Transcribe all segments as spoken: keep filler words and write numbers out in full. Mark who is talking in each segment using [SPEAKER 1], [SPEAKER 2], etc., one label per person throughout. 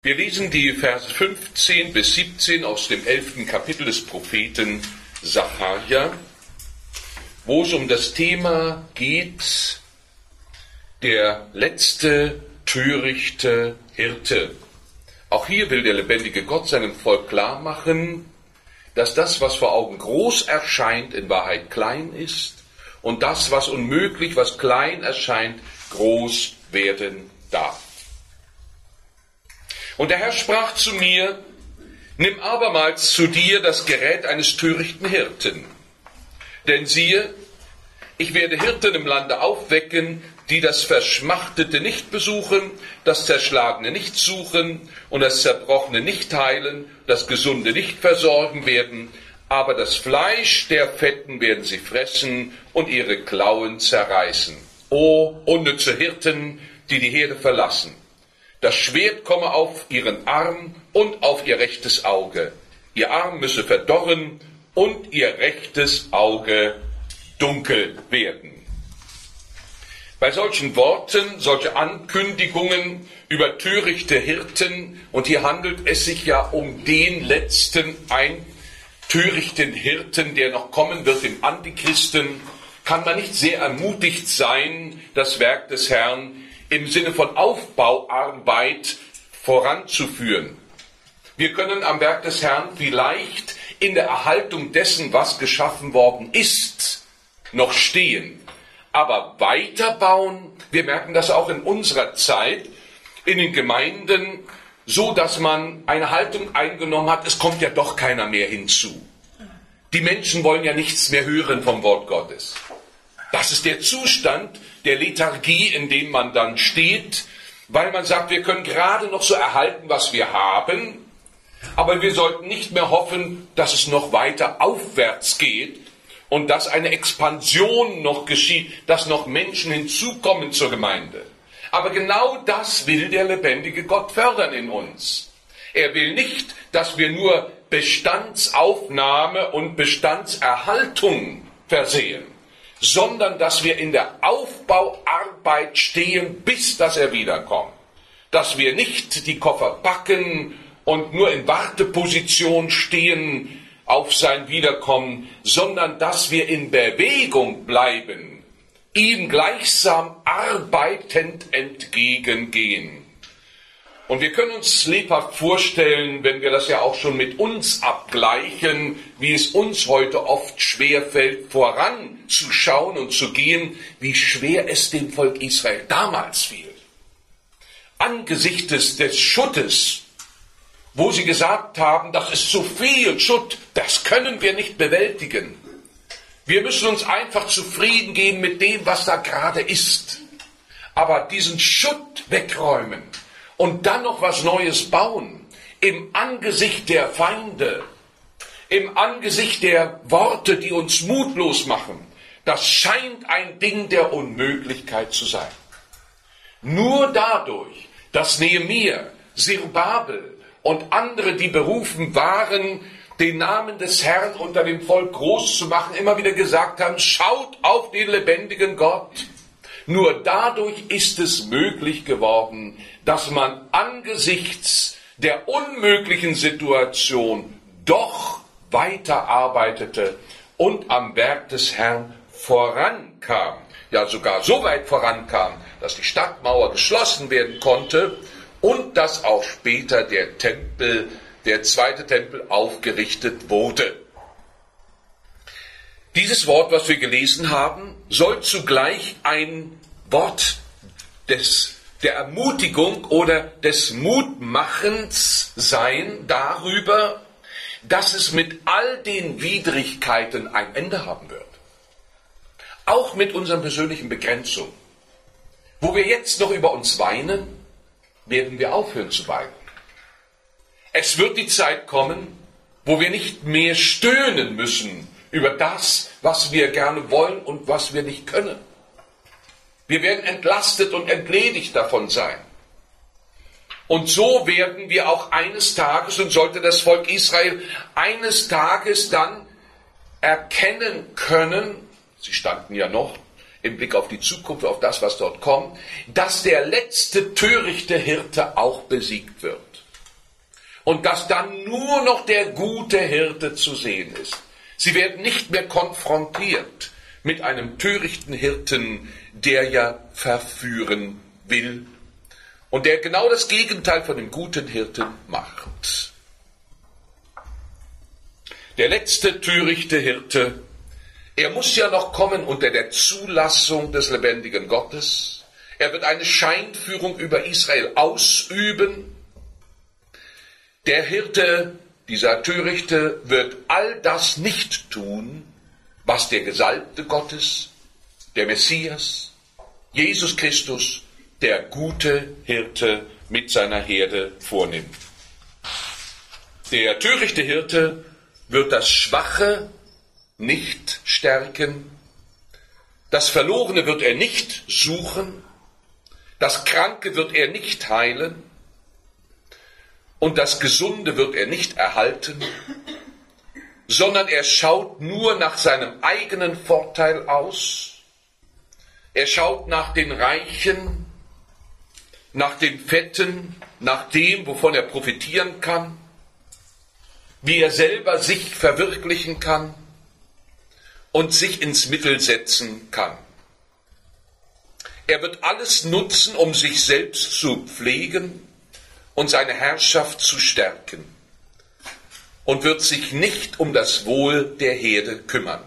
[SPEAKER 1] Wir lesen die Verse fünfzehn bis siebzehn aus dem elften Kapitel des Propheten Sacharja, wo es um das Thema geht, der letzte törichte Hirte. Auch hier will der lebendige Gott seinem Volk klar machen, dass das, was vor Augen groß erscheint, in Wahrheit klein ist und das, was unmöglich, was klein erscheint, groß werden darf. Und der Herr sprach zu mir: Nimm abermals zu dir das Gerät eines törichten Hirten. Denn siehe, ich werde Hirten im Lande aufwecken, die das Verschmachtete nicht besuchen, das Zerschlagene nicht suchen und das Zerbrochene nicht heilen, das Gesunde nicht versorgen werden, aber das Fleisch der Fetten werden sie fressen und ihre Klauen zerreißen. O unnütze Hirten, die die Herde verlassen! Das Schwert komme auf ihren Arm und auf ihr rechtes Auge. Ihr Arm müsse verdorren und ihr rechtes Auge dunkel werden. Bei solchen Worten, solche Ankündigungen über törichte Hirten, und hier handelt es sich ja um den letzten ein törichten Hirten, der noch kommen wird, im Antichristen, kann man nicht sehr ermutigt sein, das Werk des Herrn im Sinne von Aufbauarbeit voranzuführen. Wir können am Werk des Herrn vielleicht in der Erhaltung dessen, was geschaffen worden ist, noch stehen. Aber weiterbauen, wir merken das auch in unserer Zeit, in den Gemeinden, so dass man eine Haltung eingenommen hat, es kommt ja doch keiner mehr hinzu. Die Menschen wollen ja nichts mehr hören vom Wort Gottes. Das ist der Zustand der Lethargie, in dem man dann steht, weil man sagt, wir können gerade noch so erhalten, was wir haben, aber wir sollten nicht mehr hoffen, dass es noch weiter aufwärts geht und dass eine Expansion noch geschieht, dass noch Menschen hinzukommen zur Gemeinde. Aber genau das will der lebendige Gott fördern in uns. Er will nicht, dass wir nur Bestandsaufnahme und Bestandserhaltung versehen, sondern dass wir in der Aufbauarbeit stehen, bis dass er wiederkommt. Dass wir nicht die Koffer packen und nur in Warteposition stehen auf sein Wiederkommen, sondern dass wir in Bewegung bleiben, ihm gleichsam arbeitend entgegengehen. Und wir können uns lebhaft vorstellen, wenn wir das ja auch schon mit uns abgleichen, wie es uns heute oft schwerfällt, voranzuschauen und zu gehen, wie schwer es dem Volk Israel damals fiel. Angesichts des Schuttes, wo sie gesagt haben, das ist zu viel Schutt, das können wir nicht bewältigen. Wir müssen uns einfach zufrieden geben mit dem, was da gerade ist. Aber diesen Schutt wegräumen und dann noch was Neues bauen, im Angesicht der Feinde, im Angesicht der Worte, die uns mutlos machen, das scheint ein Ding der Unmöglichkeit zu sein. Nur dadurch, dass Nehemia, Zerubbabel und andere, die berufen waren, den Namen des Herrn unter dem Volk groß zu machen, immer wieder gesagt haben, schaut auf den lebendigen Gott. Nur dadurch ist es möglich geworden, dass man angesichts der unmöglichen Situation doch weiterarbeitete und am Werk des Herrn vorankam. Ja, sogar so weit vorankam, dass die Stadtmauer geschlossen werden konnte und dass auch später der Tempel, der zweite Tempel, aufgerichtet wurde. Dieses Wort, was wir gelesen haben, soll zugleich ein Wort des, der Ermutigung oder des Mutmachens sein darüber, dass es mit all den Widrigkeiten ein Ende haben wird. Auch mit unseren persönlichen Begrenzungen. Wo wir jetzt noch über uns weinen, werden wir aufhören zu weinen. Es wird die Zeit kommen, wo wir nicht mehr stöhnen müssen über das, was wir gerne wollen und was wir nicht können. Wir werden entlastet und entledigt davon sein. Und so werden wir auch eines Tages, und sollte das Volk Israel eines Tages dann erkennen können, sie standen ja noch im Blick auf die Zukunft, auf das, was dort kommt, dass der letzte törichte Hirte auch besiegt wird. und dass dann nur noch der gute Hirte zu sehen ist. Sie werden nicht mehr konfrontiert mit einem törichten Hirten, der ja verführen will und der genau das Gegenteil von dem guten Hirten macht. Der letzte törichte Hirte, er muss ja noch kommen unter der Zulassung des lebendigen Gottes. Er wird eine Scheinführung über Israel ausüben. Der Hirte, dieser Törichte, wird all das nicht tun, was der Gesalbte Gottes, der Messias, Jesus Christus, der gute Hirte mit seiner Herde vornimmt. Der törichte Hirte wird das Schwache nicht stärken, das Verlorene wird er nicht suchen, das Kranke wird er nicht heilen und das Gesunde wird er nicht erhalten, sondern er schaut nur nach seinem eigenen Vorteil aus. Er schaut nach den Reichen, nach den Fetten, nach dem, wovon er profitieren kann, wie er selber sich verwirklichen kann und sich ins Mittel setzen kann. Er wird alles nutzen, um sich selbst zu pflegen und seine Herrschaft zu stärken und wird sich nicht um das Wohl der Herde kümmern.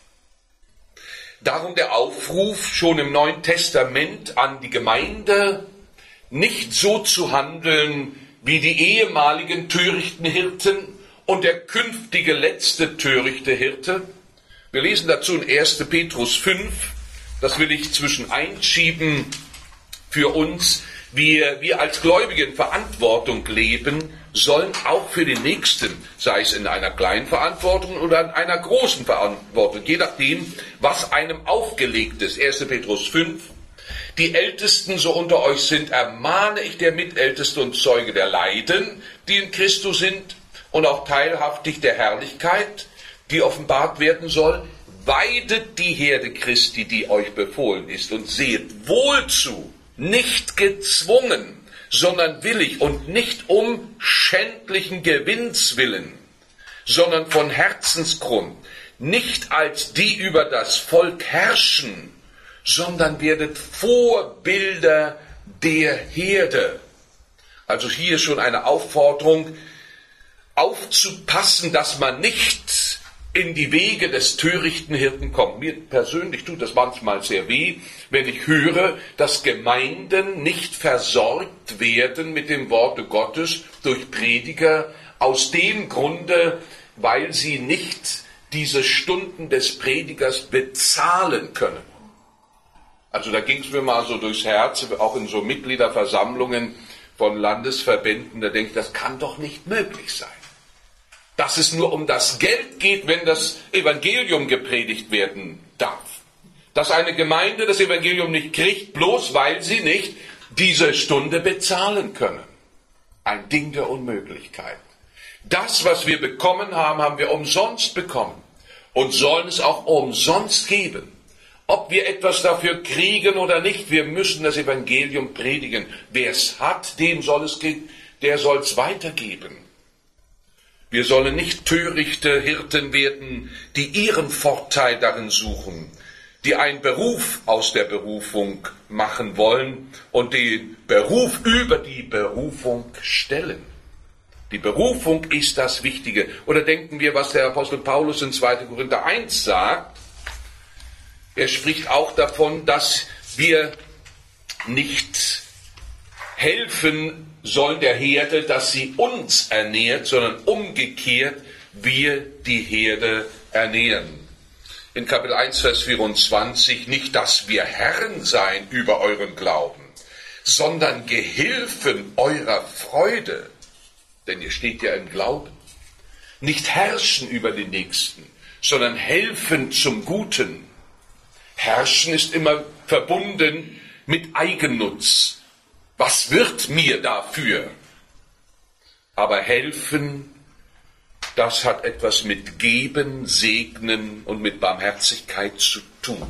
[SPEAKER 1] Darum der Aufruf schon im Neuen Testament an die Gemeinde, nicht so zu handeln wie die ehemaligen törichten Hirten und der künftige letzte törichte Hirte. Wir lesen dazu in erster Petrus fünf, das will ich zwischen einschieben für uns. Wir, wir als Gläubige in Verantwortung leben, sollen auch für den Nächsten, sei es in einer kleinen Verantwortung oder in einer großen Verantwortung, je nachdem, was einem aufgelegt ist. erster Petrus fünf. Die Ältesten so unter euch sind, ermahne ich der Mitälteste und Zeuge der Leiden, die in Christus sind, und auch teilhaftig der Herrlichkeit, die offenbart werden soll. Weidet die Herde Christi, die euch befohlen ist, und seht wohl zu, nicht gezwungen, sondern willig und nicht um schändlichen Gewinns willen, sondern von Herzensgrund, nicht als die über das Volk herrschen, sondern werdet Vorbilder der Herde. Also hier schon eine Aufforderung, aufzupassen, dass man nicht in die Wege des törichten Hirten kommt. Mir persönlich tut das manchmal sehr weh, wenn ich höre, dass Gemeinden nicht versorgt werden mit dem Worte Gottes durch Prediger, aus dem Grunde, weil sie nicht diese Stunden des Predigers bezahlen können. Also da ging es mir mal so durchs Herz, auch in so Mitgliederversammlungen von Landesverbänden, da denke ich, das kann doch nicht möglich sein. Dass es nur um das Geld geht, wenn das Evangelium gepredigt werden darf. Dass eine Gemeinde das Evangelium nicht kriegt, bloß weil sie nicht diese Stunde bezahlen können. Ein Ding der Unmöglichkeit. Das, was wir bekommen haben, haben wir umsonst bekommen und sollen es auch umsonst geben. Ob wir etwas dafür kriegen oder nicht, wir müssen das Evangelium predigen. Wer es hat, dem soll es geben, der soll es weitergeben. Wir sollen nicht törichte Hirten werden, die ihren Vorteil darin suchen, die einen Beruf aus der Berufung machen wollen und den Beruf über die Berufung stellen. Die Berufung ist das Wichtige. Oder denken wir, was der Apostel Paulus in zweiter Korinther eins sagt. Er spricht auch davon, dass wir nicht helfen sollen der Herde, dass sie uns ernährt, sondern umgekehrt wir die Herde ernähren. In Kapitel eins, Vers vierundzwanzig, nicht, dass wir Herren seien über euren Glauben, sondern Gehilfen eurer Freude, denn ihr steht ja im Glauben. Nicht herrschen über den Nächsten, sondern helfen zum Guten. Herrschen ist immer verbunden mit Eigennutz. Was wird mir dafür? Aber helfen, das hat etwas mit Geben, Segnen und mit Barmherzigkeit zu tun.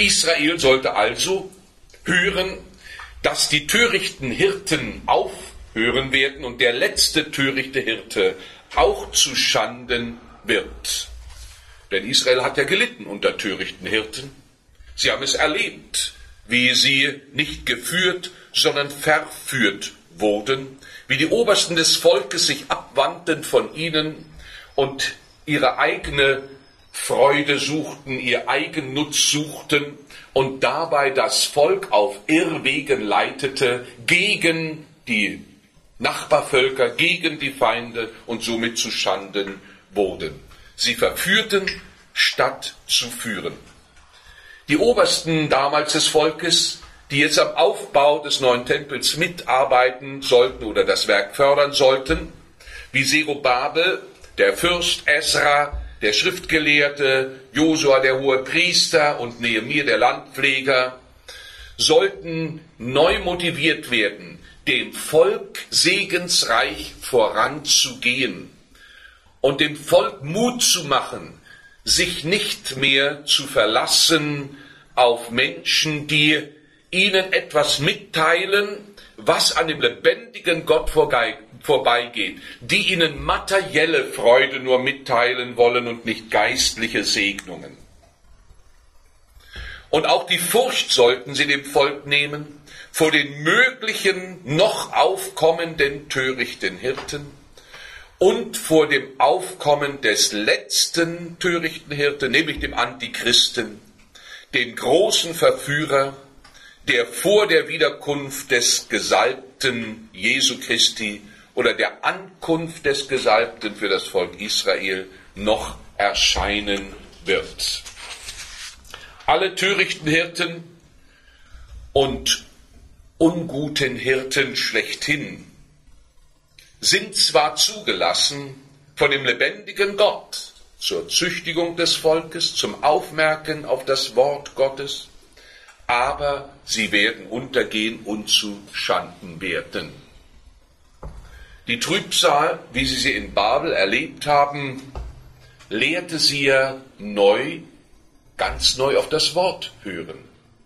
[SPEAKER 1] Israel sollte also hören, dass die törichten Hirten hören werden und der letzte törichte Hirte auch zu Schanden wird. Denn Israel hat ja gelitten unter törichten Hirten. Sie haben es erlebt, wie sie nicht geführt, sondern verführt wurden, wie die Obersten des Volkes sich abwandten von ihnen und ihre eigene Freude suchten, ihr Eigennutz suchten und dabei das Volk auf Irrwegen leitete gegen die Nachbarvölker, gegen die Feinde und somit zu Schanden wurden. Sie verführten, statt zu führen. Die Obersten damals des Volkes, die jetzt am Aufbau des neuen Tempels mitarbeiten sollten oder das Werk fördern sollten, wie Zerubabel, der Fürst, Esra, der Schriftgelehrte, Josua, der Hohepriester und Nehemia, der Landpfleger, sollten neu motiviert werden, dem Volk segensreich voranzugehen und dem Volk Mut zu machen, sich nicht mehr zu verlassen auf Menschen, die ihnen etwas mitteilen, was an dem lebendigen Gott vorbeigeht, die ihnen materielle Freude nur mitteilen wollen und nicht geistliche Segnungen. Und auch die Furcht sollten sie dem Volk nehmen vor den möglichen noch aufkommenden törichten Hirten und vor dem Aufkommen des letzten törichten Hirten, nämlich dem Antichristen, den großen Verführer, der vor der Wiederkunft des Gesalbten Jesu Christi oder der Ankunft des Gesalbten für das Volk Israel noch erscheinen wird. Alle törichten Hirten und unguten Hirten schlechthin sind zwar zugelassen von dem lebendigen Gott zur Züchtigung des Volkes, zum Aufmerken auf das Wort Gottes, aber sie werden untergehen und zu Schanden werden. Die Trübsal, wie sie sie in Babel erlebt haben, lehrte sie ja neu, ganz neu auf das Wort hören.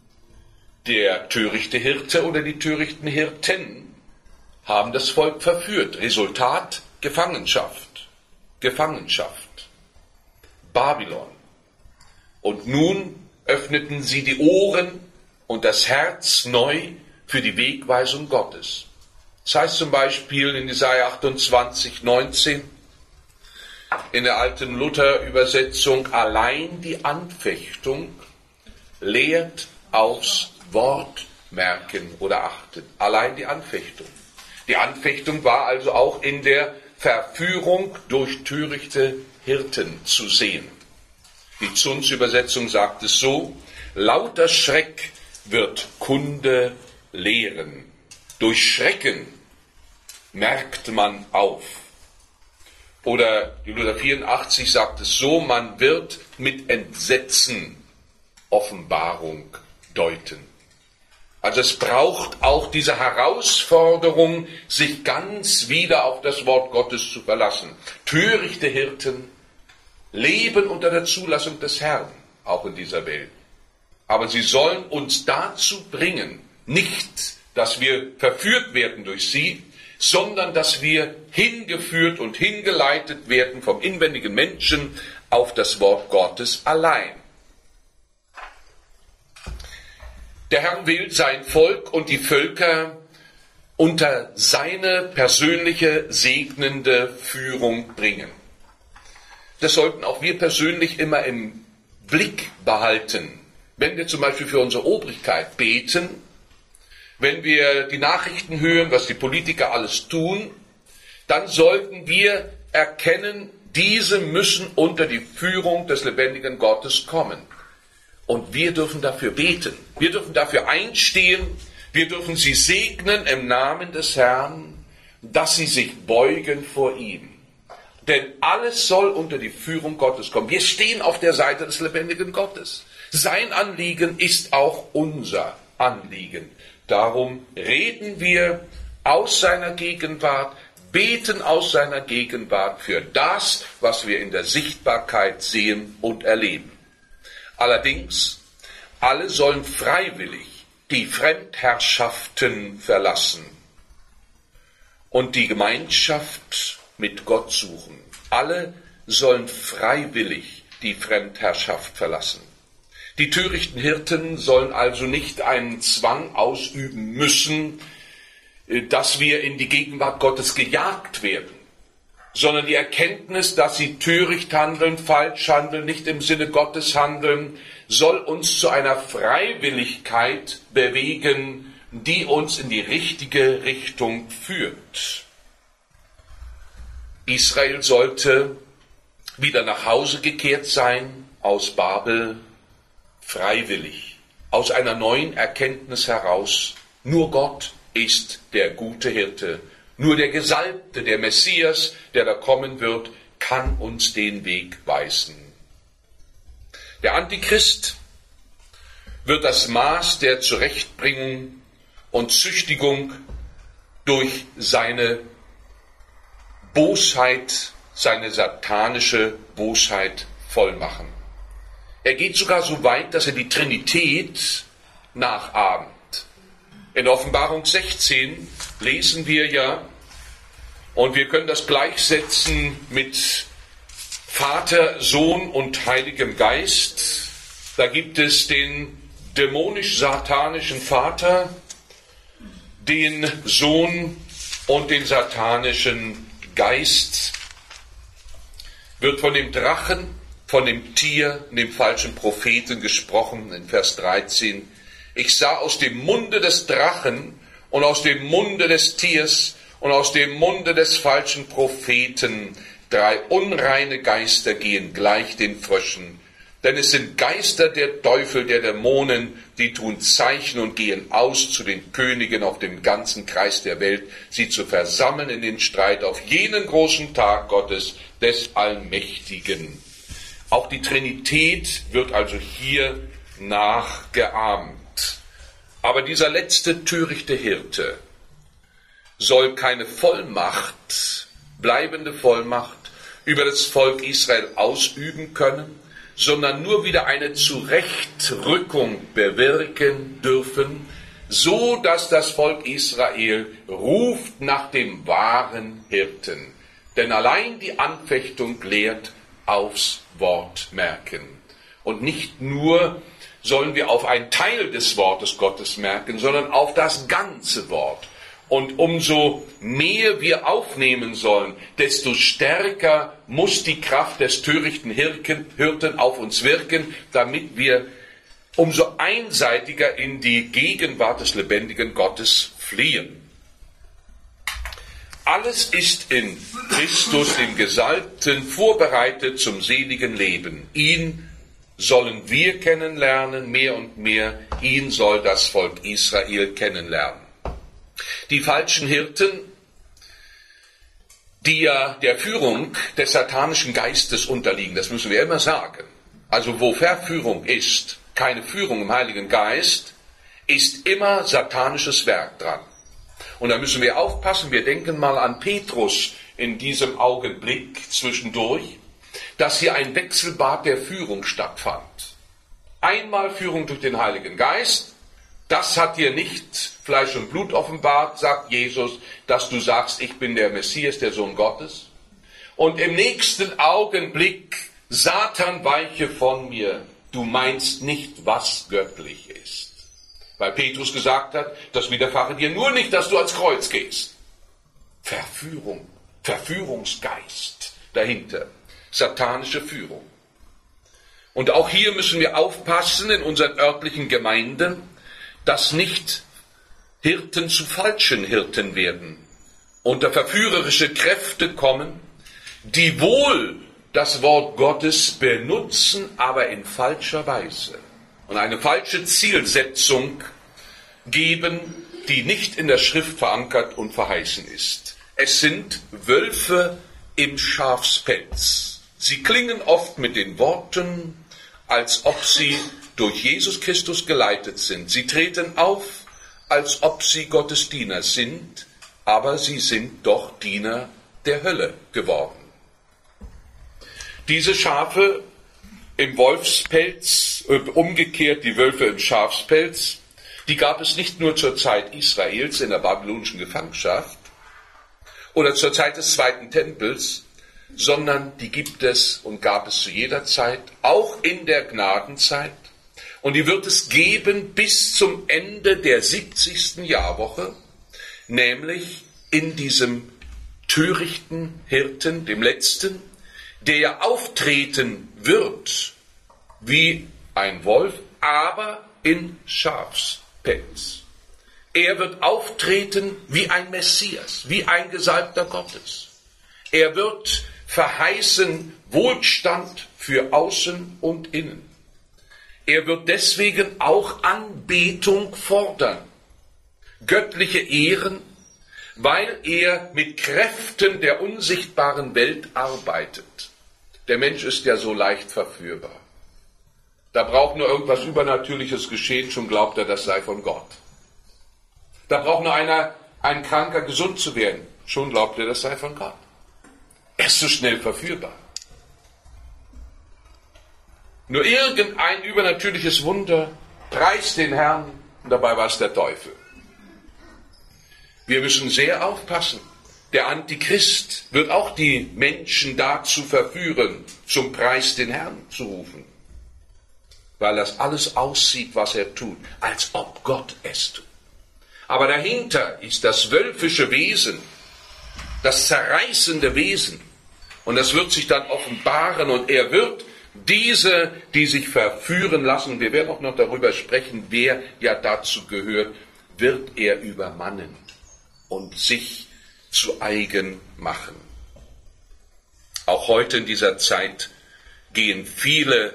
[SPEAKER 1] Der törichte Hirte oder die törichten Hirten haben das Volk verführt. Resultat: Gefangenschaft. Gefangenschaft. Babylon. Und nun öffneten sie die Ohren und das Herz neu für die Wegweisung Gottes. Das heißt zum Beispiel in Jesaja achtundzwanzig, neunzehn, in der alten Luther-Übersetzung: Allein die Anfechtung lehrt aufs Wort merken oder achten. Allein die Anfechtung. Die Anfechtung war also auch in der Verführung durch törichte Hirten zu sehen. Die Zunz-Übersetzung sagt es so: Lauter Schreck wird Kunde lehren. Durch Schrecken merkt man auf. Oder die Luther vierundachtzig sagt es so: Man wird mit Entsetzen Offenbarung deuten. Also es braucht auch diese Herausforderung, sich ganz wieder auf das Wort Gottes zu verlassen. Törichte Hirten leben unter der Zulassung des Herrn, auch in dieser Welt. Aber sie sollen uns dazu bringen, nicht, dass wir verführt werden durch sie, sondern dass wir hingeführt und hingeleitet werden vom inwendigen Menschen auf das Wort Gottes allein. Der Herr will sein Volk und die Völker unter seine persönliche segnende Führung bringen. Das sollten auch wir persönlich immer im Blick behalten. Wenn wir zum Beispiel für unsere Obrigkeit beten, wenn wir die Nachrichten hören, was die Politiker alles tun, dann sollten wir erkennen, diese müssen unter die Führung des lebendigen Gottes kommen. Und wir dürfen dafür beten, wir dürfen dafür einstehen, wir dürfen sie segnen im Namen des Herrn, dass sie sich beugen vor ihm. Denn alles soll unter die Führung Gottes kommen. Wir stehen auf der Seite des lebendigen Gottes. Sein Anliegen ist auch unser Anliegen. Darum reden wir aus seiner Gegenwart, beten aus seiner Gegenwart für das, was wir in der Sichtbarkeit sehen und erleben. Allerdings, alle sollen freiwillig die Fremdherrschaften verlassen und die Gemeinschaft mit Gott suchen. Alle sollen freiwillig die Fremdherrschaft verlassen. Die törichten Hirten sollen also nicht einen Zwang ausüben müssen, dass wir in die Gegenwart Gottes gejagt werden, sondern die Erkenntnis, dass sie töricht handeln, falsch handeln, nicht im Sinne Gottes handeln, soll uns zu einer Freiwilligkeit bewegen, die uns in die richtige Richtung führt. Israel sollte wieder nach Hause gekehrt sein aus Babel, freiwillig, aus einer neuen Erkenntnis heraus. Nur Gott ist der gute Hirte. Nur der Gesalbte, der Messias, der da kommen wird, kann uns den Weg weisen. Der Antichrist wird das Maß der Zurechtbringung und Züchtigung durch seine Bosheit, seine satanische Bosheit vollmachen. Er geht sogar so weit, dass er die Trinität nachahmt. In Offenbarung sechzehn lesen wir ja, und wir können das gleichsetzen mit Vater, Sohn und Heiligem Geist. Da gibt es den dämonisch-satanischen Vater, den Sohn und den satanischen Geist. Wird von dem Drachen, von dem Tier, dem falschen Propheten gesprochen in Vers dreizehn. Ich sah aus dem Munde des Drachen und aus dem Munde des Tiers und aus dem Munde des falschen Propheten drei unreine Geister gehen gleich den Fröschen. Denn es sind Geister der Teufel, der Dämonen, die tun Zeichen und gehen aus zu den Königen auf dem ganzen Kreis der Welt, sie zu versammeln in den Streit auf jenen großen Tag Gottes, des Allmächtigen. Auch die Trinität wird also hier nachgeahmt. Aber dieser letzte törichte Hirte soll keine Vollmacht, bleibende Vollmacht über das Volk Israel ausüben können, sondern nur wieder eine Zurechtrückung bewirken dürfen, so dass das Volk Israel ruft nach dem wahren Hirten. Denn allein die Anfechtung lehrt aufs Wort merken. Und nicht nur sollen wir auf einen Teil des Wortes Gottes merken, sondern auf das ganze Wort. Und umso mehr wir aufnehmen sollen, desto stärker muss die Kraft des törichten Hirten auf uns wirken, damit wir umso einseitiger in die Gegenwart des lebendigen Gottes fliehen. Alles ist in Christus, dem Gesalbten, vorbereitet zum seligen Leben. Ihn sollen wir kennenlernen, mehr und mehr. Ihn soll das Volk Israel kennenlernen. Die falschen Hirten, die ja der Führung des satanischen Geistes unterliegen, das müssen wir immer sagen. Also wo Verführung ist, keine Führung im Heiligen Geist, ist immer satanisches Werk dran. Und da müssen wir aufpassen, wir denken mal an Petrus in diesem Augenblick zwischendurch, dass hier ein Wechselbad der Führung stattfand. Einmal Führung durch den Heiligen Geist, das hat dir nicht Fleisch und Blut offenbart, sagt Jesus, dass du sagst, ich bin der Messias, der Sohn Gottes. Und im nächsten Augenblick, Satan, weiche von mir, du meinst nicht, was göttlich ist. Weil Petrus gesagt hat, das widerfahre dir nur nicht, dass du ans Kreuz gehst. Verführung, Verführungsgeist dahinter, satanische Führung. Und auch hier müssen wir aufpassen in unseren örtlichen Gemeinden, dass nicht Hirten zu falschen Hirten werden, unter verführerische Kräfte kommen, die wohl das Wort Gottes benutzen, aber in falscher Weise und eine falsche Zielsetzung geben, die nicht in der Schrift verankert und verheißen ist. Es sind Wölfe im Schafspelz. Sie klingen oft mit den Worten, als ob sie durch Jesus Christus geleitet sind. Sie treten auf, als ob sie Gottes Diener sind, aber sie sind doch Diener der Hölle geworden. Diese Schafe im Wolfspelz, äh, umgekehrt die Wölfe im Schafspelz, die gab es nicht nur zur Zeit Israels in der babylonischen Gefangenschaft, oder zur Zeit des zweiten Tempels, sondern die gibt es und gab es zu jeder Zeit, auch in der Gnadenzeit. Und die wird es geben bis zum Ende der siebzigsten Jahrwoche, nämlich in diesem törichten Hirten, dem letzten, der ja auftreten wird wie ein Wolf, aber in Schafspelz. Er wird auftreten wie ein Messias, wie ein Gesalbter Gottes. Er wird verheißen Wohlstand für Außen und Innen. Er wird deswegen auch Anbetung fordern, göttliche Ehren, weil er mit Kräften der unsichtbaren Welt arbeitet. Der Mensch ist ja so leicht verführbar. Da braucht nur irgendwas Übernatürliches geschehen, schon glaubt er, das sei von Gott. Da braucht nur einer, ein Kranker, gesund zu werden, schon glaubt er, das sei von Gott. Er ist so schnell verführbar. Nur irgendein übernatürliches Wunder preist den Herrn und dabei war es der Teufel. Wir müssen sehr aufpassen. Der Antichrist wird auch die Menschen dazu verführen, zum Preis den Herrn zu rufen. Weil das alles aussieht, was er tut, als ob Gott es tut. Aber dahinter ist das wölfische Wesen, das zerreißende Wesen. Und das wird sich dann offenbaren und er wird diese, die sich verführen lassen, wir werden auch noch darüber sprechen, wer ja dazu gehört, wird er übermannen und sich zu eigen machen. Auch heute in dieser Zeit gehen viele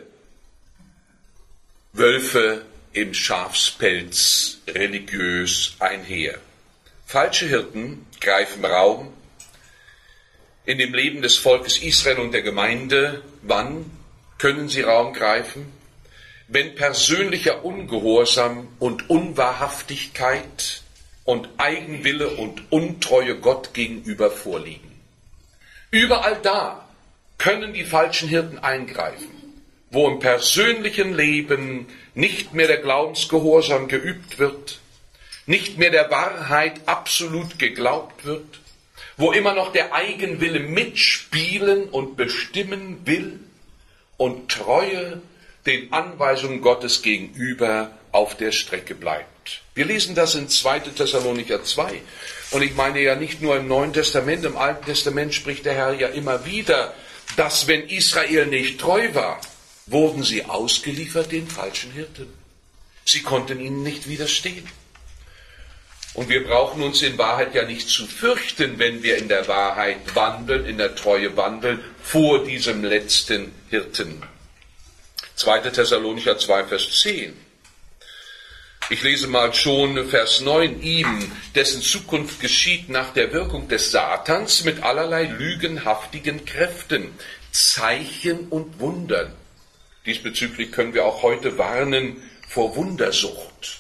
[SPEAKER 1] Wölfe im Schafspelz religiös einher. Falsche Hirten greifen Raum in dem Leben des Volkes Israel und der Gemeinde. Wann können sie Raum greifen? Wenn persönlicher Ungehorsam und Unwahrhaftigkeit und Eigenwille und Untreue Gott gegenüber vorliegen. Überall da können die falschen Hirten eingreifen, wo im persönlichen Leben nicht mehr der Glaubensgehorsam geübt wird, nicht mehr der Wahrheit absolut geglaubt wird, wo immer noch der Eigenwille mitspielen und bestimmen will und Treue den Anweisungen Gottes gegenüber auf der Strecke bleibt. Wir lesen das in zweiten Thessalonicher zwei. Und ich meine ja nicht nur im Neuen Testament, im Alten Testament spricht der Herr ja immer wieder, dass wenn Israel nicht treu war, wurden sie ausgeliefert den falschen Hirten. Sie konnten ihnen nicht widerstehen. Und wir brauchen uns in Wahrheit ja nicht zu fürchten, wenn wir in der Wahrheit wandeln, in der Treue wandeln, vor diesem letzten Hirten. zweiten Thessalonicher zwei, Vers zehn. Ich lese mal schon Vers neun. Ihm, dessen Zukunft geschieht nach der Wirkung des Satans mit allerlei lügenhaftigen Kräften, Zeichen und Wundern. Diesbezüglich können wir auch heute warnen vor Wundersucht.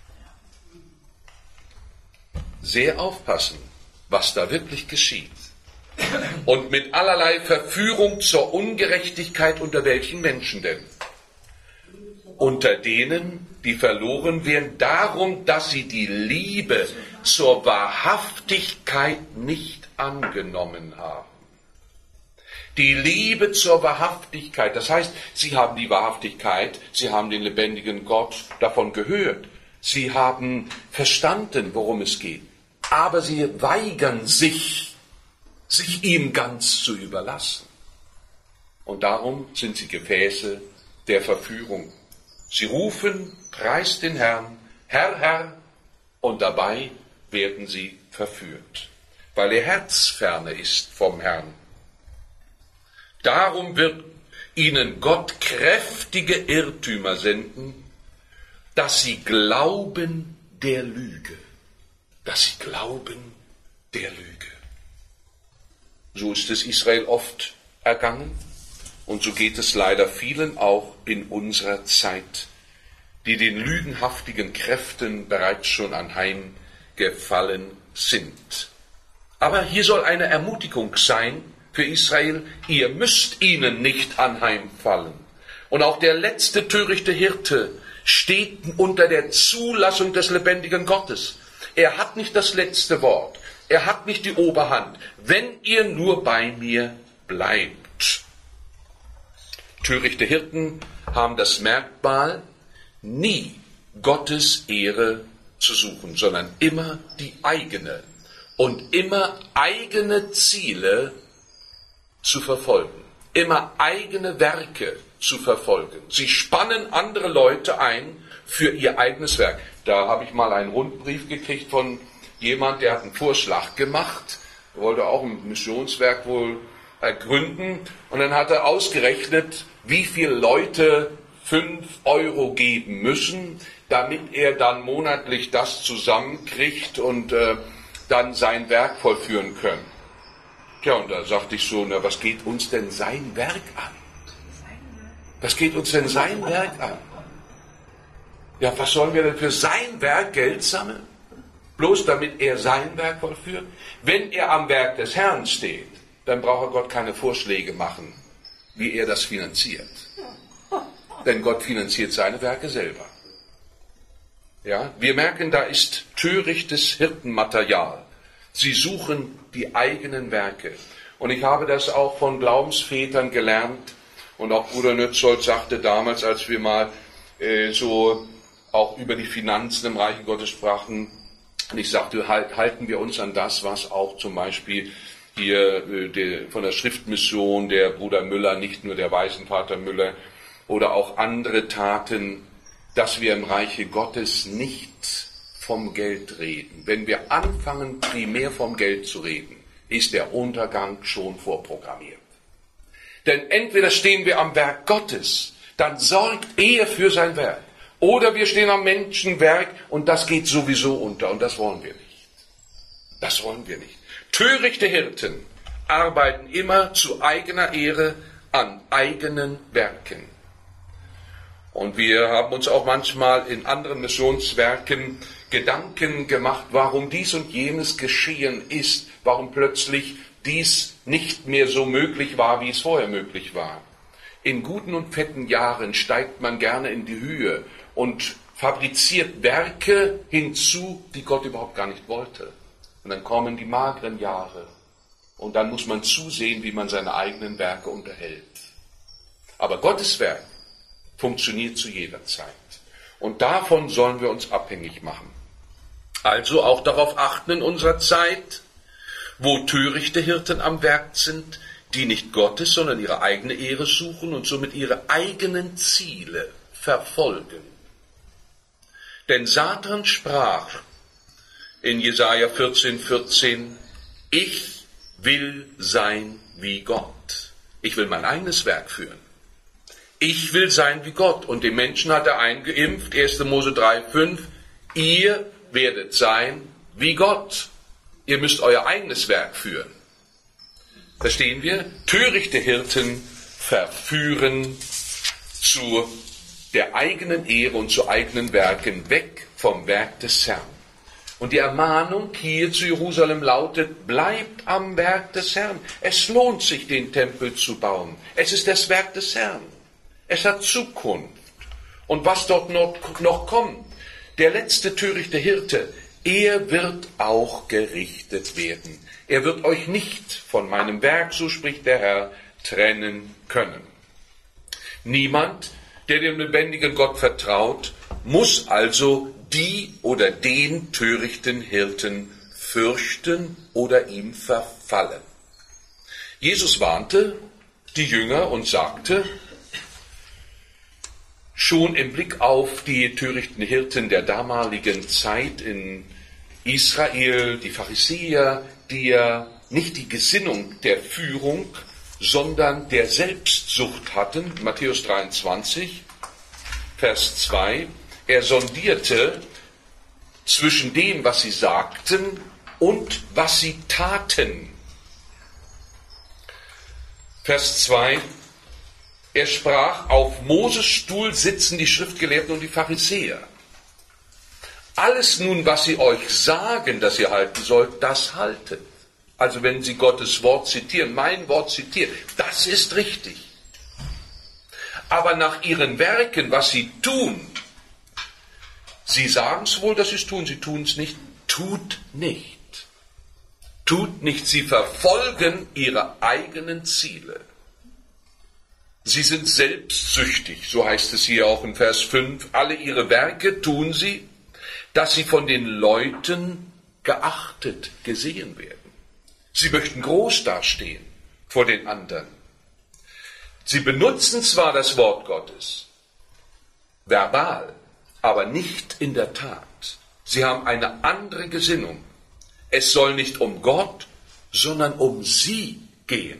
[SPEAKER 1] Sehr aufpassen, was da wirklich geschieht. Und mit allerlei Verführung zur Ungerechtigkeit unter welchen Menschen denn? Unter denen, die verloren werden, darum, dass sie die Liebe zur Wahrhaftigkeit nicht angenommen haben. Die Liebe zur Wahrhaftigkeit, das heißt, sie haben die Wahrhaftigkeit, sie haben den lebendigen Gott davon gehört, sie haben verstanden, worum es geht, aber sie weigern sich, sich ihm ganz zu überlassen. Und darum sind sie Gefäße der Verführung. Sie rufen, preist den Herrn, Herr, Herr, und dabei werden sie verführt, weil ihr Herz ferne ist vom Herrn. Darum wird ihnen Gott kräftige Irrtümer senden, dass sie glauben der Lüge. Dass sie glauben der Lüge. So ist es Israel oft ergangen und so geht es leider vielen auch in unserer Zeit, die den lügenhaftigen Kräften bereits schon anheimgefallen sind. Aber hier soll eine Ermutigung sein für Israel, ihr müsst ihnen nicht anheimfallen. Und auch der letzte törichte Hirte steht unter der Zulassung des lebendigen Gottes. Er hat nicht das letzte Wort. Er hat nicht die Oberhand, wenn ihr nur bei mir bleibt. Törichte Hirten haben das Merkmal, nie Gottes Ehre zu suchen, sondern immer die eigene und immer eigene Ziele zu verfolgen, immer eigene Werke zu verfolgen. Sie spannen andere Leute ein für ihr eigenes Werk. Da habe ich mal einen Rundbrief gekriegt von jemand, der hat einen Vorschlag gemacht, wollte auch ein Missionswerk wohl gründen, und dann hat er ausgerechnet, wie viele Leute fünf Euro geben müssen, damit er dann monatlich das zusammenkriegt und äh, dann sein Werk vollführen können. Tja, und da sagte ich so, na, was geht uns denn sein Werk an? Was geht uns denn sein Werk an? Ja, was sollen wir denn für sein Werk Geld sammeln? Bloß damit er sein Werk vollführt? Wenn er am Werk des Herrn steht, dann braucht er Gott keine Vorschläge machen, wie er das finanziert. Denn Gott finanziert seine Werke selber. Ja, wir merken, da ist törichtes Hirtenmaterial. Sie suchen die eigenen Werke. Und ich habe das auch von Glaubensvätern gelernt. Und auch Bruder Nötzold sagte damals, als wir mal äh, so auch über die Finanzen im Reiche Gottes sprachen, und ich sagte, halt, halten wir uns an das, was auch zum Beispiel hier äh, der, von der Schriftmission der Bruder Müller, nicht nur der Waisenvater Müller, oder auch andere taten, dass wir im Reiche Gottes nicht vom Geld reden. Wenn wir anfangen, primär vom Geld zu reden, ist der Untergang schon vorprogrammiert. Denn entweder stehen wir am Werk Gottes, dann sorgt er für sein Werk. Oder wir stehen am Menschenwerk und das geht sowieso unter und das wollen wir nicht. Das wollen wir nicht. Törichte Hirten arbeiten immer zu eigener Ehre an eigenen Werken. Und wir haben uns auch manchmal in anderen Missionswerken Gedanken gemacht, warum dies und jenes geschehen ist, warum plötzlich dies nicht mehr so möglich war, wie es vorher möglich war. In guten und fetten Jahren steigt man gerne in die Höhe und fabriziert Werke hinzu, die Gott überhaupt gar nicht wollte. Und dann kommen die mageren Jahre und dann muss man zusehen, wie man seine eigenen Werke unterhält. Aber Gottes Werk funktioniert zu jeder Zeit. Und davon sollen wir uns abhängig machen. Also auch darauf achten in unserer Zeit, wo törichte Hirten am Werk sind, die nicht Gottes, sondern ihre eigene Ehre suchen und somit ihre eigenen Ziele verfolgen. Denn Satan sprach in Jesaja vierzehn, vierzehn, ich will sein wie Gott. Ich will mein eigenes Werk führen. Ich will sein wie Gott. Und den Menschen hat er eingeimpft, erster Mose drei, fünf, ihr werdet sein wie Gott. Ihr müsst euer eigenes Werk führen. Verstehen wir? Törichte Hirten verführen zu der eigenen Ehre und zu eigenen Werken, weg vom Werk des Herrn. Und die Ermahnung hier zu Jerusalem lautet, bleibt am Werk des Herrn. Es lohnt sich, den Tempel zu bauen. Es ist das Werk des Herrn. Es hat Zukunft. Und was dort noch, noch kommt, der letzte törichte Hirte, er wird auch gerichtet werden. Er wird euch nicht von meinem Werk, so spricht der Herr, trennen können. Niemand, der dem lebendigen Gott vertraut, muss also die oder den törichten Hirten fürchten oder ihm verfallen. Jesus warnte die Jünger und sagte, schon im Blick auf die törichten Hirten der damaligen Zeit in Israel, die Pharisäer, die ja nicht die Gesinnung der Führung, sondern der Selbstsucht hatten, Matthäus dreiundzwanzig, Vers zwei, er sondierte zwischen dem, was sie sagten und was sie taten. Vers zwei, er sprach, auf Moses Stuhl sitzen die Schriftgelehrten und die Pharisäer. Alles nun, was sie euch sagen, dass ihr halten sollt, das haltet. Also wenn sie Gottes Wort zitieren, mein Wort zitieren, das ist richtig. Aber nach ihren Werken, was sie tun, sie sagen es wohl, dass sie es tun, sie tun es nicht, tut nicht. tut nicht, sie verfolgen ihre eigenen Ziele. Sie sind selbstsüchtig, so heißt es hier auch in Vers fünf. Alle ihre Werke tun sie, dass sie von den Leuten geachtet, gesehen werden. Sie möchten groß dastehen vor den anderen. Sie benutzen zwar das Wort Gottes, verbal, aber nicht in der Tat. Sie haben eine andere Gesinnung. Es soll nicht um Gott, sondern um sie gehen.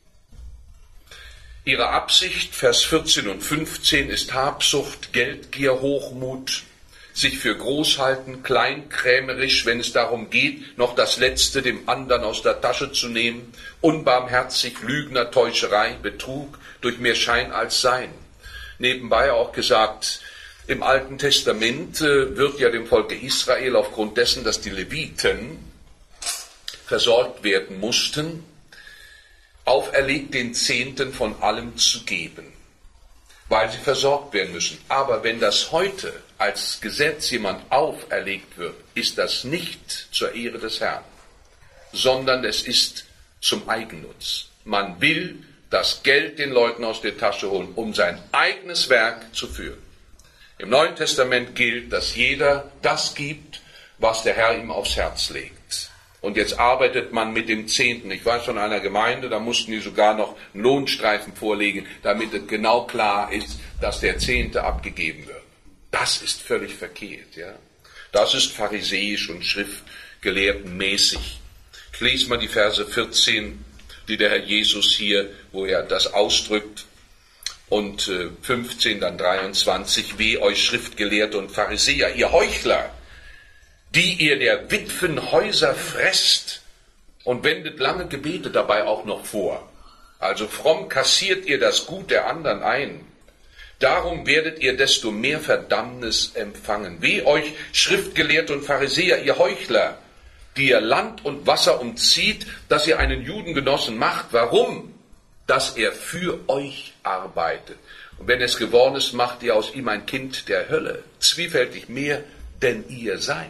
[SPEAKER 1] Ihre Absicht, Vers vierzehn und fünfzehn, ist Habsucht, Geldgier, Hochmut, sich für groß halten, kleinkrämerisch, wenn es darum geht, noch das Letzte dem anderen aus der Tasche zu nehmen, unbarmherzig, Lügner, Täuscherei, Betrug, durch mehr Schein als Sein. Nebenbei auch gesagt, im Alten Testament wird ja dem Volke Israel aufgrund dessen, dass die Leviten versorgt werden mussten, auferlegt, den Zehnten von allem zu geben, weil sie versorgt werden müssen. Aber wenn das heute als Gesetz jemand auferlegt wird, ist das nicht zur Ehre des Herrn, sondern es ist zum Eigennutz. Man will das Geld den Leuten aus der Tasche holen, um sein eigenes Werk zu führen. Im Neuen Testament gilt, dass jeder das gibt, was der Herr ihm aufs Herz legt. Und jetzt arbeitet man mit dem Zehnten. Ich weiß von einer Gemeinde, da mussten die sogar noch einen Lohnstreifen vorlegen, damit es genau klar ist, dass der Zehnte abgegeben wird. Das ist völlig verkehrt. Ja? Das ist pharisäisch und schriftgelehrtenmäßig. Ich lese mal die Verse vierzehn, die der Herr Jesus hier, wo er das ausdrückt, und fünfzehn, dann dreiundzwanzig. Weh euch Schriftgelehrte und Pharisäer, ihr Heuchler, die ihr der Witwen Häuser fresst und wendet lange Gebete dabei auch noch vor. Also fromm kassiert ihr das Gut der anderen ein. Darum werdet ihr desto mehr Verdammnis empfangen. Weh euch Schriftgelehrte und Pharisäer, ihr Heuchler, die ihr Land und Wasser umzieht, dass ihr einen Judengenossen macht. Warum? Dass er für euch arbeitet. Und wenn es geworden ist, macht ihr aus ihm ein Kind der Hölle. Zwiefältig mehr, denn ihr seid.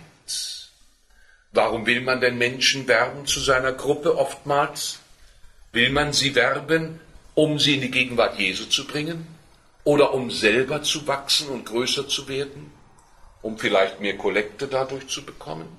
[SPEAKER 1] Warum will man denn Menschen werben zu seiner Gruppe oftmals? Will man sie werben, um sie in die Gegenwart Jesu zu bringen? Oder um selber zu wachsen und größer zu werden? Um vielleicht mehr Kollekte dadurch zu bekommen?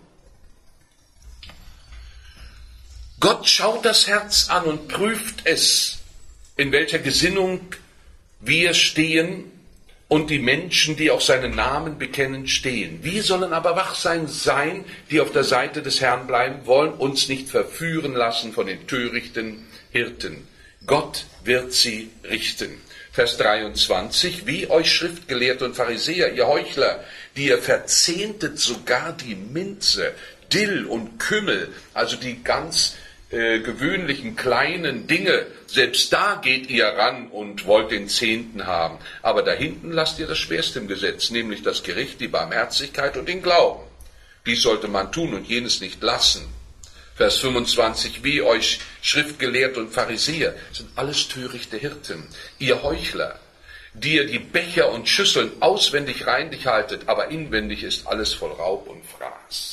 [SPEAKER 1] Gott schaut das Herz an und prüft es, in welcher Gesinnung wir stehen und die Menschen, die auch seinen Namen bekennen, stehen. Wir sollen aber wachsam sein, die auf der Seite des Herrn bleiben wollen, uns nicht verführen lassen von den törichten Hirten. Gott wird sie richten. Vers dreiundzwanzig, wie euch Schriftgelehrte und Pharisäer, ihr Heuchler, die ihr verzehntet sogar die Minze, Dill und Kümmel, also die ganz Äh, gewöhnlichen kleinen Dinge, selbst da geht ihr ran und wollt den Zehnten haben. Aber da hinten lasst ihr das Schwerste im Gesetz, nämlich das Gericht, die Barmherzigkeit und den Glauben. Dies sollte man tun und jenes nicht lassen. Vers fünfundzwanzig, wie euch Schriftgelehrte und Pharisäer, sind alles törichte Hirten, ihr Heuchler, die ihr die Becher und Schüsseln auswendig reinlich haltet, aber inwendig ist alles voll Raub und Fraß.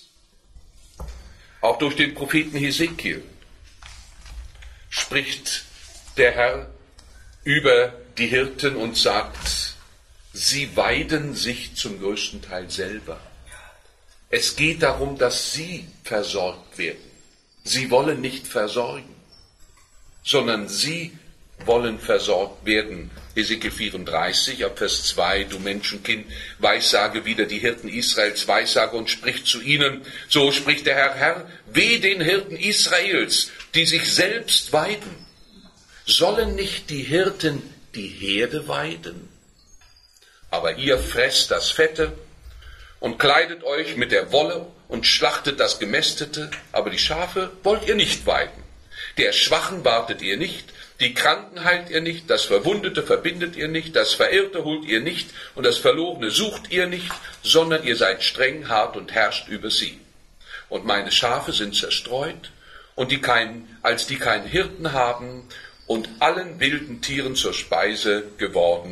[SPEAKER 1] Auch durch den Propheten Hesekiel spricht der Herr über die Hirten und sagt, sie weiden sich zum größten Teil selber. Es geht darum, dass sie versorgt werden. Sie wollen nicht versorgen, sondern sie wollen versorgt werden. Hesekiel vierunddreißig, ab Vers zwei, du Menschenkind, weissage wieder die Hirten Israels, weissage und sprich zu ihnen, so spricht der Herr, Herr, weh den Hirten Israels, die sich selbst weiden. Sollen nicht die Hirten die Herde weiden? Aber ihr fresst das Fette und kleidet euch mit der Wolle und schlachtet das Gemästete, aber die Schafe wollt ihr nicht weiden. Der Schwachen wartet ihr nicht, die Kranken heilt ihr nicht, das Verwundete verbindet ihr nicht, das Verirrte holt ihr nicht und das Verlorene sucht ihr nicht, sondern ihr seid streng, hart und herrscht über sie. Und meine Schafe sind zerstreut, und die kein, als die keinen Hirten haben und allen wilden Tieren zur Speise geworden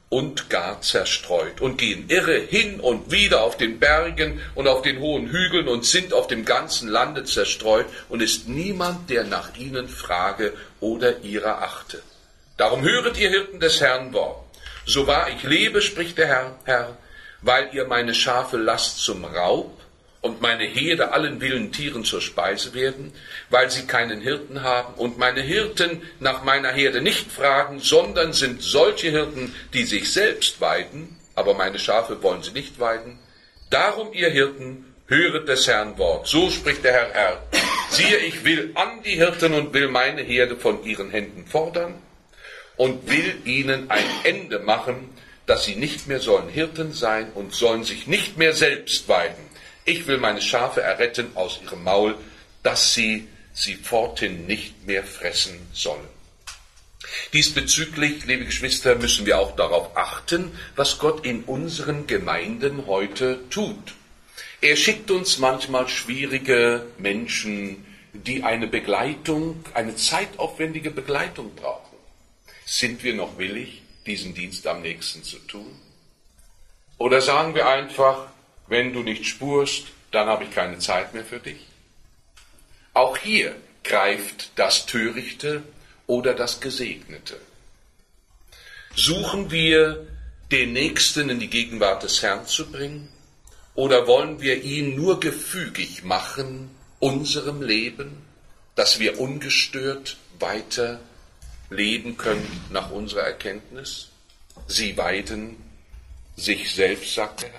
[SPEAKER 1] und gar zerstreut und gehen irre hin und wieder auf den Bergen und auf den hohen Hügeln und sind auf dem ganzen Lande zerstreut und ist niemand, der nach ihnen frage oder ihrer achte. Darum höret ihr Hirten des Herrn Wort. So wahr ich lebe, spricht der Herr, Herr, weil ihr meine Schafe lasst zum Raub und meine Herde allen wilden Tieren zur Speise werden, weil sie keinen Hirten haben und meine Hirten nach meiner Herde nicht fragen, sondern sind solche Hirten, die sich selbst weiden, aber meine Schafe wollen sie nicht weiden. Darum, ihr Hirten, höret des Herrn Wort. So spricht der Herr, Herr. Siehe, ich will an die Hirten und will meine Herde von ihren Händen fordern und will ihnen ein Ende machen, dass sie nicht mehr sollen Hirten sein und sollen sich nicht mehr selbst weiden. Ich will meine Schafe erretten aus ihrem Maul, dass sie sie forthin nicht mehr fressen sollen. Diesbezüglich, liebe Geschwister, müssen wir auch darauf achten, was Gott in unseren Gemeinden heute tut. Er schickt uns manchmal schwierige Menschen, die eine Begleitung, eine zeitaufwendige Begleitung brauchen. Sind wir noch willig, diesen Dienst am nächsten zu tun? Oder sagen wir einfach, wenn du nicht spurst, dann habe ich keine Zeit mehr für dich? Auch hier greift das Törichte oder das Gesegnete. Suchen wir, den Nächsten in die Gegenwart des Herrn zu bringen, oder wollen wir ihn nur gefügig machen, unserem Leben, dass wir ungestört weiter leben können nach unserer Erkenntnis? Sie weiden sich selbst, sagt der Herr.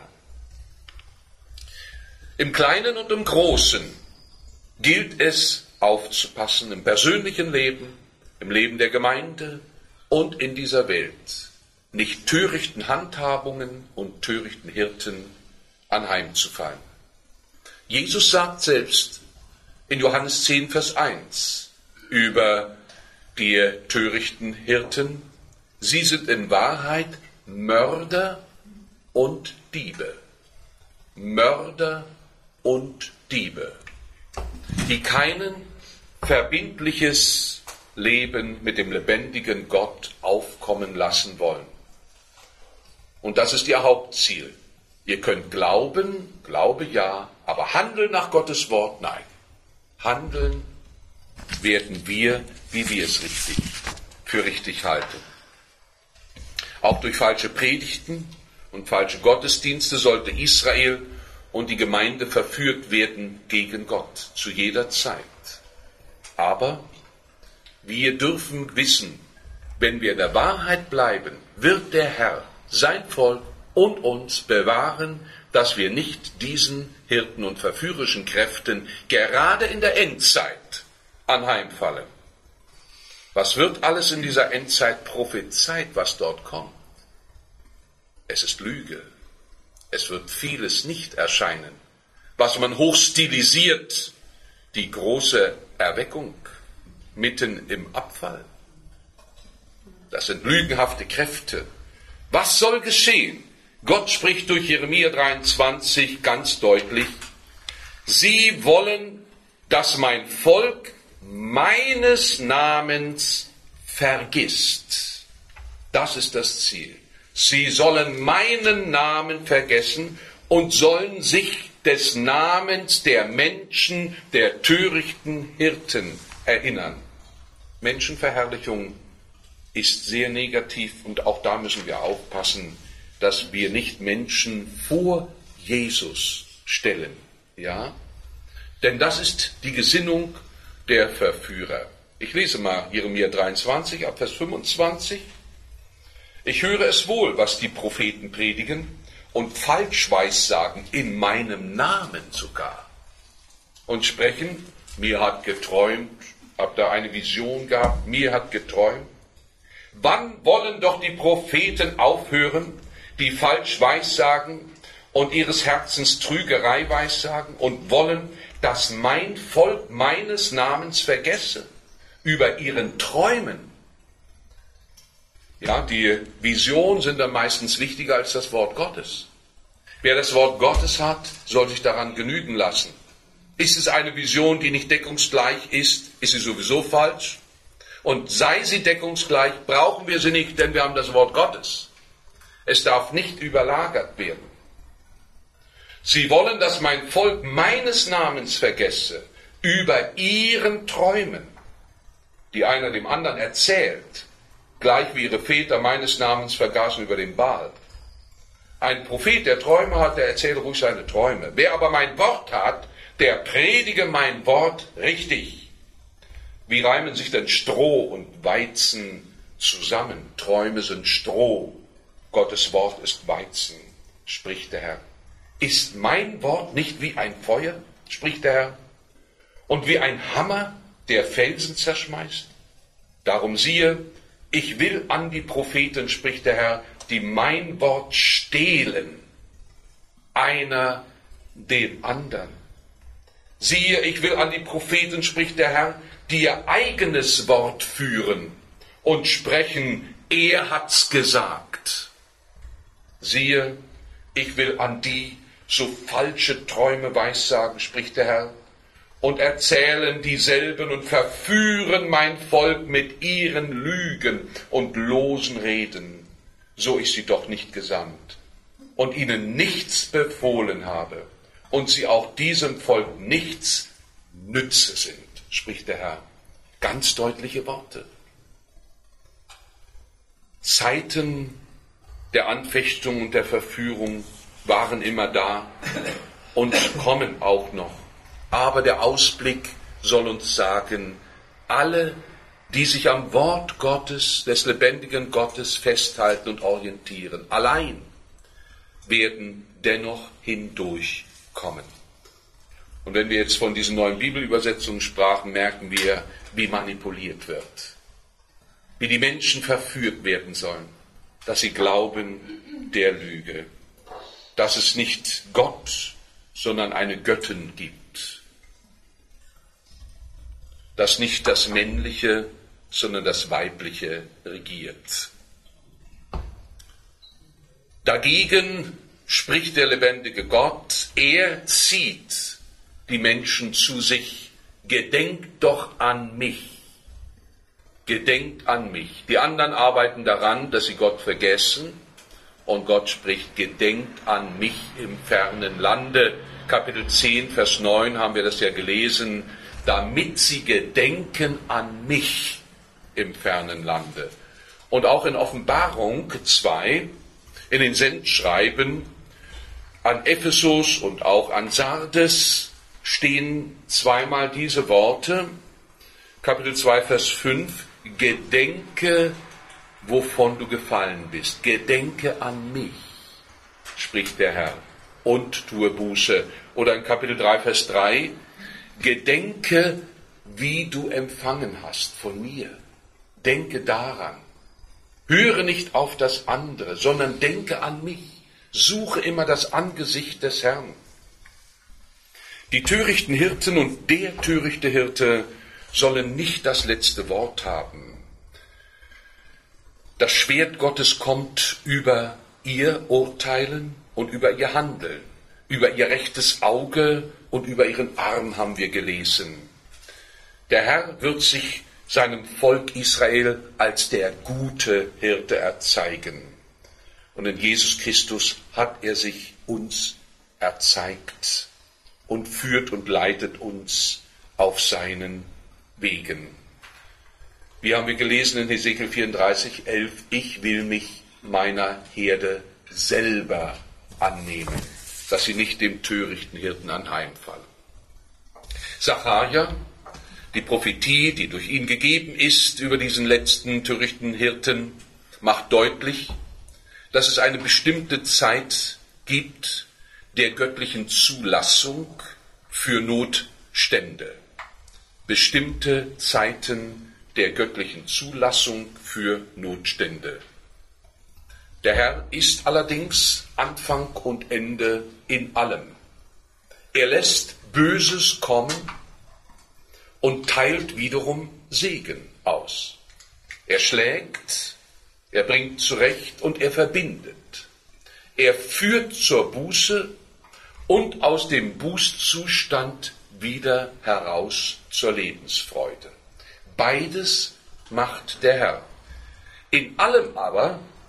[SPEAKER 1] Im Kleinen und im Großen gilt es aufzupassen, im persönlichen Leben, im Leben der Gemeinde und in dieser Welt, nicht törichten Handhabungen und törichten Hirten anheimzufallen. Jesus sagt selbst in Johannes zehn, Vers eins über die törichten Hirten, sie sind in Wahrheit Mörder und Diebe. Mörder und Diebe, die kein verbindliches Leben mit dem lebendigen Gott aufkommen lassen wollen. Und das ist ihr Hauptziel. Ihr könnt glauben, Glaube ja, aber handeln nach Gottes Wort, nein. Handeln werden wir, wie wir es richtig, für richtig halten. Auch durch falsche Predigten und falsche Gottesdienste sollte Israel und die Gemeinde verführt werden gegen Gott zu jeder Zeit. Aber wir dürfen wissen, wenn wir in der Wahrheit bleiben, wird der Herr sein Volk und uns bewahren, dass wir nicht diesen Hirten und verführerischen Kräften gerade in der Endzeit anheimfallen. Was wird alles in dieser Endzeit prophezeit, was dort kommt? Es ist Lüge. Es wird vieles nicht erscheinen, was man hochstilisiert, die große Erweckung mitten im Abfall. Das sind lügenhafte Kräfte. Was soll geschehen? Gott spricht durch Jeremia dreiundzwanzig ganz deutlich, sie wollen, dass mein Volk meines Namens vergisst. Das ist das Ziel. Sie sollen meinen Namen vergessen und sollen sich des Namens der Menschen, der törichten Hirten erinnern. Menschenverherrlichung ist sehr negativ und auch da müssen wir aufpassen, dass wir nicht Menschen vor Jesus stellen. Ja? Denn das ist die Gesinnung der Verführer. Ich lese mal Jeremia dreiundzwanzig, ab Vers fünfundzwanzig. Ich höre es wohl, was die Propheten predigen und Falschweissagen in meinem Namen sogar. Und sprechen, mir hat geträumt, hab da eine Vision gehabt, mir hat geträumt. Wann wollen doch die Propheten aufhören, die falsch weissagen und ihres Herzens Trügerei weissagen und wollen, dass mein Volk meines Namens vergesse über ihren Träumen? Ja, die Visionen sind dann meistens wichtiger als das Wort Gottes. Wer das Wort Gottes hat, soll sich daran genügen lassen. Ist es eine Vision, die nicht deckungsgleich ist, ist sie sowieso falsch. Und sei sie deckungsgleich, brauchen wir sie nicht, denn wir haben das Wort Gottes. Es darf nicht überlagert werden. Sie wollen, dass mein Volk meines Namens vergesse, über ihren Träumen, die einer dem anderen erzählt, gleich wie ihre Väter meines Namens vergaßen über den Baal. Ein Prophet, der Träume hat, der erzählt ruhig seine Träume. Wer aber mein Wort hat, der predige mein Wort richtig. Wie reimen sich denn Stroh und Weizen zusammen? Träume sind Stroh, Gottes Wort ist Weizen, spricht der Herr. Ist mein Wort nicht wie ein Feuer, spricht der Herr, und wie ein Hammer, der Felsen zerschmeißt? Darum siehe, ich will an die Propheten, spricht der Herr, die mein Wort stehlen, einer den anderen. Siehe, ich will an die Propheten, spricht der Herr, die ihr eigenes Wort führen und sprechen, er hat's gesagt. Siehe, ich will an die so falsche Träume weissagen, spricht der Herr, und erzählen dieselben und verführen mein Volk mit ihren Lügen und losen Reden, so ich sie doch nicht gesandt und ihnen nichts befohlen habe und sie auch diesem Volk nichts nütze sind, spricht der Herr. Ganz deutliche Worte. Zeiten der Anfechtung und der Verführung waren immer da und kommen auch noch. Aber der Ausblick soll uns sagen, alle, die sich am Wort Gottes, des lebendigen Gottes festhalten und orientieren, allein werden dennoch hindurchkommen. Und wenn wir jetzt von diesen neuen Bibelübersetzungen sprachen, merken wir, wie manipuliert wird, wie die Menschen verführt werden sollen, dass sie glauben der Lüge, dass es nicht Gott, sondern eine Göttin gibt, dass nicht das Männliche, sondern das Weibliche regiert. Dagegen spricht der lebendige Gott, er zieht die Menschen zu sich, gedenkt doch an mich, gedenkt an mich. Die anderen arbeiten daran, dass sie Gott vergessen, und Gott spricht, gedenkt an mich im fernen Lande. Kapitel zehn, Vers neun haben wir das ja gelesen, damit sie gedenken an mich im fernen Lande. Und auch in Offenbarung zwei, in den Sendschreiben an Ephesus und auch an Sardes stehen zweimal diese Worte. Kapitel zwei, Vers fünf, gedenke, wovon du gefallen bist. Gedenke an mich, spricht der Herr, und tue Buße. Oder in Kapitel drei, Vers drei, gedenke, wie du empfangen hast von mir. Denke daran. Höre nicht auf das andere, sondern denke an mich. Suche immer das Angesicht des Herrn. Die törichten Hirten und der törichte Hirte sollen nicht das letzte Wort haben. Das Schwert Gottes kommt über ihr Urteilen und über ihr Handeln, über ihr rechtes Auge und über ihren Arm haben wir gelesen. Der Herr wird sich seinem Volk Israel als der gute Hirte erzeigen. Und in Jesus Christus hat er sich uns erzeigt und führt und leitet uns auf seinen Wegen. Wie haben wir gelesen in Hesekiel vierunddreißig, elf, ich will mich meiner Herde selber annehmen, dass sie nicht dem törichten Hirten anheimfallen. Sacharja, die Prophetie, die durch ihn gegeben ist über diesen letzten törichten Hirten, macht deutlich, dass es eine bestimmte Zeit gibt der göttlichen Zulassung für Notstände. Bestimmte Zeiten der göttlichen Zulassung für Notstände. Der Herr ist allerdings Anfang und Ende in allem. Er lässt Böses kommen und teilt wiederum Segen aus. Er schlägt, er bringt zurecht und er verbindet. Er führt zur Buße und aus dem Bußzustand wieder heraus zur Lebensfreude. Beides macht der Herr. In allem aber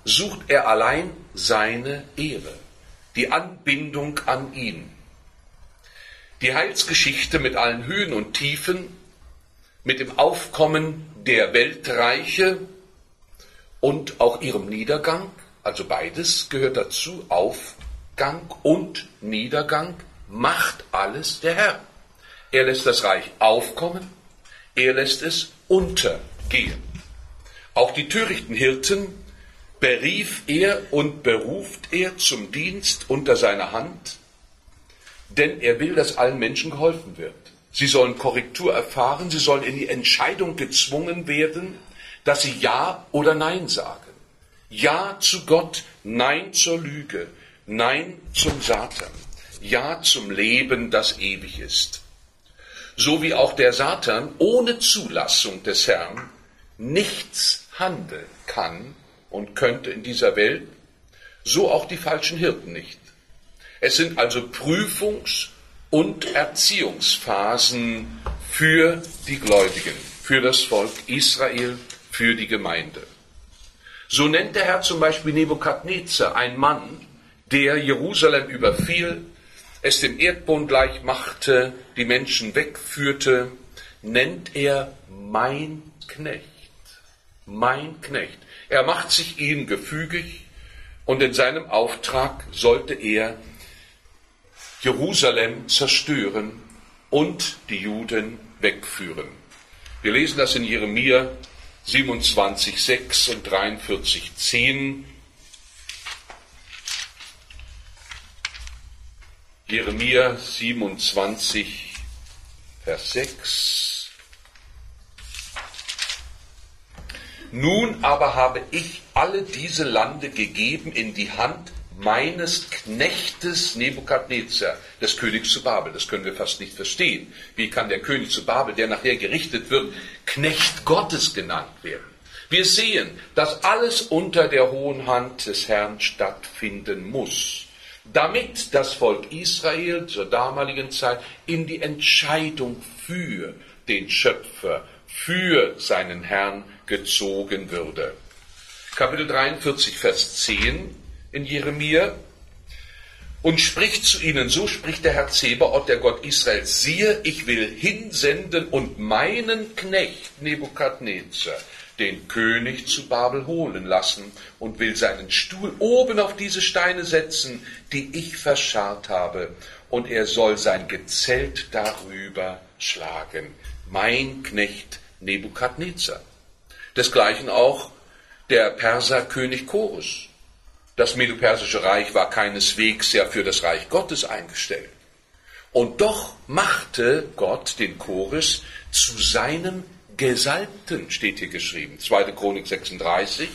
[SPEAKER 1] sucht er allein seine Ehre, die Anbindung an ihn. Die Heilsgeschichte mit allen Höhen und Tiefen, mit dem Aufkommen der Weltreiche und auch ihrem Niedergang, also beides gehört dazu, Aufgang und Niedergang, macht alles der Herr. Er lässt das Reich aufkommen, er lässt es untergehen. Auch die törichten Hirten berief er und beruft er zum Dienst unter seiner Hand, denn er will, dass allen Menschen geholfen wird. Sie sollen Korrektur erfahren, sie sollen in die Entscheidung gezwungen werden, dass sie Ja oder Nein sagen. Ja zu Gott, Nein zur Lüge, Nein zum Satan, Ja zum Leben, das ewig ist. So wie auch der Satan ohne Zulassung des Herrn nichts handeln kann und könnte in dieser Welt, so auch die falschen Hirten nicht. Es sind also Prüfungs- und Erziehungsphasen für die Gläubigen, für das Volk Israel, für die Gemeinde. So nennt der Herr zum Beispiel Nebukadnezar, ein Mann, der Jerusalem überfiel, es dem Erdboden gleich machte, die Menschen wegführte, nennt er mein Knecht. Mein Knecht. Er macht sich ihm gefügig und in seinem Auftrag sollte er Jerusalem zerstören und die Juden wegführen. Wir lesen das in Jeremia siebenundzwanzig, sechs und dreiundvierzig, zehn. Jeremia siebenundzwanzig, Vers sechs. Nun aber habe ich alle diese Lande gegeben in die Hand meines Knechtes Nebukadnezar, des Königs zu Babel. Das können wir fast nicht verstehen. Wie kann der König zu Babel, der nachher gerichtet wird, Knecht Gottes genannt werden? Wir sehen, dass alles unter der hohen Hand des Herrn stattfinden muss, damit das Volk Israel zur damaligen Zeit in die Entscheidung für den Schöpfer, für seinen Herrn gezogen würde. Kapitel dreiundvierzig, Vers zehn in Jeremia. Und spricht zu ihnen, so spricht der Herr Zebaoth, der Gott Israels, siehe, ich will hinsenden und meinen Knecht Nebukadnezar, den König zu Babel holen lassen und will seinen Stuhl oben auf diese Steine setzen, die ich verscharrt habe, und er soll sein Gezelt darüber schlagen. Mein Knecht Nebukadnezar. Desgleichen auch der Perserkönig Kores. Das Medo-Persische Reich war keineswegs ja für das Reich Gottes eingestellt. Und doch machte Gott den Kores zu seinem Gesalbten, steht hier geschrieben. zweite Chronik sechsunddreißig.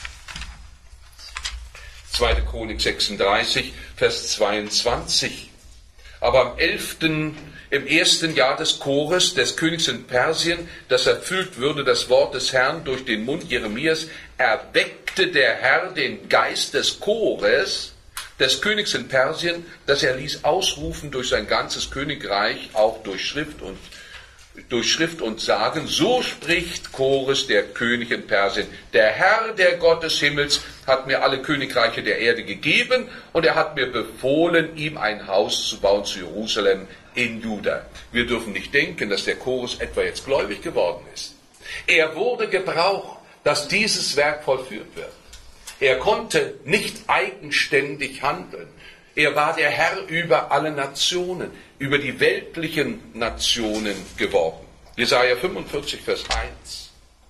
[SPEAKER 1] zweite Chronik sechsunddreißig, Vers zweiundzwanzig. Aber am elften im ersten Jahr des Kores, des Königs in Persien, das erfüllt würde das Wort des Herrn durch den Mund Jeremias, erweckte der Herr den Geist des Kores, des Königs in Persien, dass er ließ ausrufen durch sein ganzes Königreich, auch durch Schrift und durch Schrift und Sagen, so spricht Kores, der König in Persien. Der Herr, der Gott des Himmels, hat mir alle Königreiche der Erde gegeben und er hat mir befohlen, ihm ein Haus zu bauen zu Jerusalem in Juda. Wir dürfen nicht denken, dass der Kores etwa jetzt gläubig geworden ist. Er wurde gebraucht, dass dieses Werk vollführt wird. Er konnte nicht eigenständig handeln. Er war der Herr über alle Nationen, über die weltlichen Nationen geworden. Jesaja fünfundvierzig, Vers eins.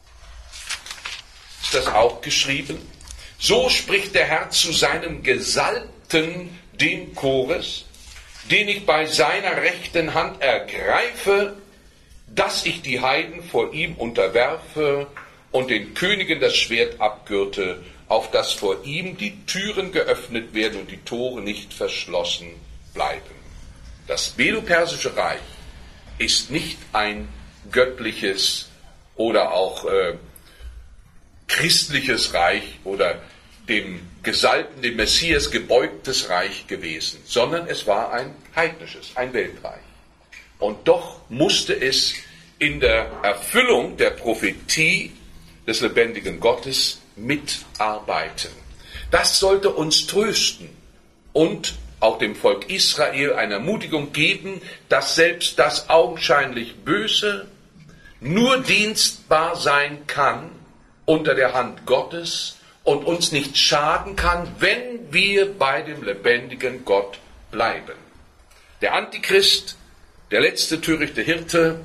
[SPEAKER 1] Ist das auch geschrieben? So spricht der Herr zu seinem Gesalbten, dem Kores, den ich bei seiner rechten Hand ergreife, dass ich die Heiden vor ihm unterwerfe und den Königen das Schwert abgürte, auf dass vor ihm die Türen geöffnet werden und die Tore nicht verschlossen bleiben. Das Medo-Persische Reich ist nicht ein göttliches oder auch äh, christliches Reich oder dem Gesalbten, dem Messias gebeugtes Reich gewesen, sondern es war ein heidnisches, ein Weltreich. Und doch musste es in der Erfüllung der Prophetie des lebendigen Gottes mitarbeiten. Das sollte uns trösten und auch dem Volk Israel eine Ermutigung geben, dass selbst das augenscheinlich Böse nur dienstbar sein kann unter der Hand Gottes und uns nicht schaden kann, wenn wir bei dem lebendigen Gott bleiben. Der Antichrist, der letzte törichte Hirte,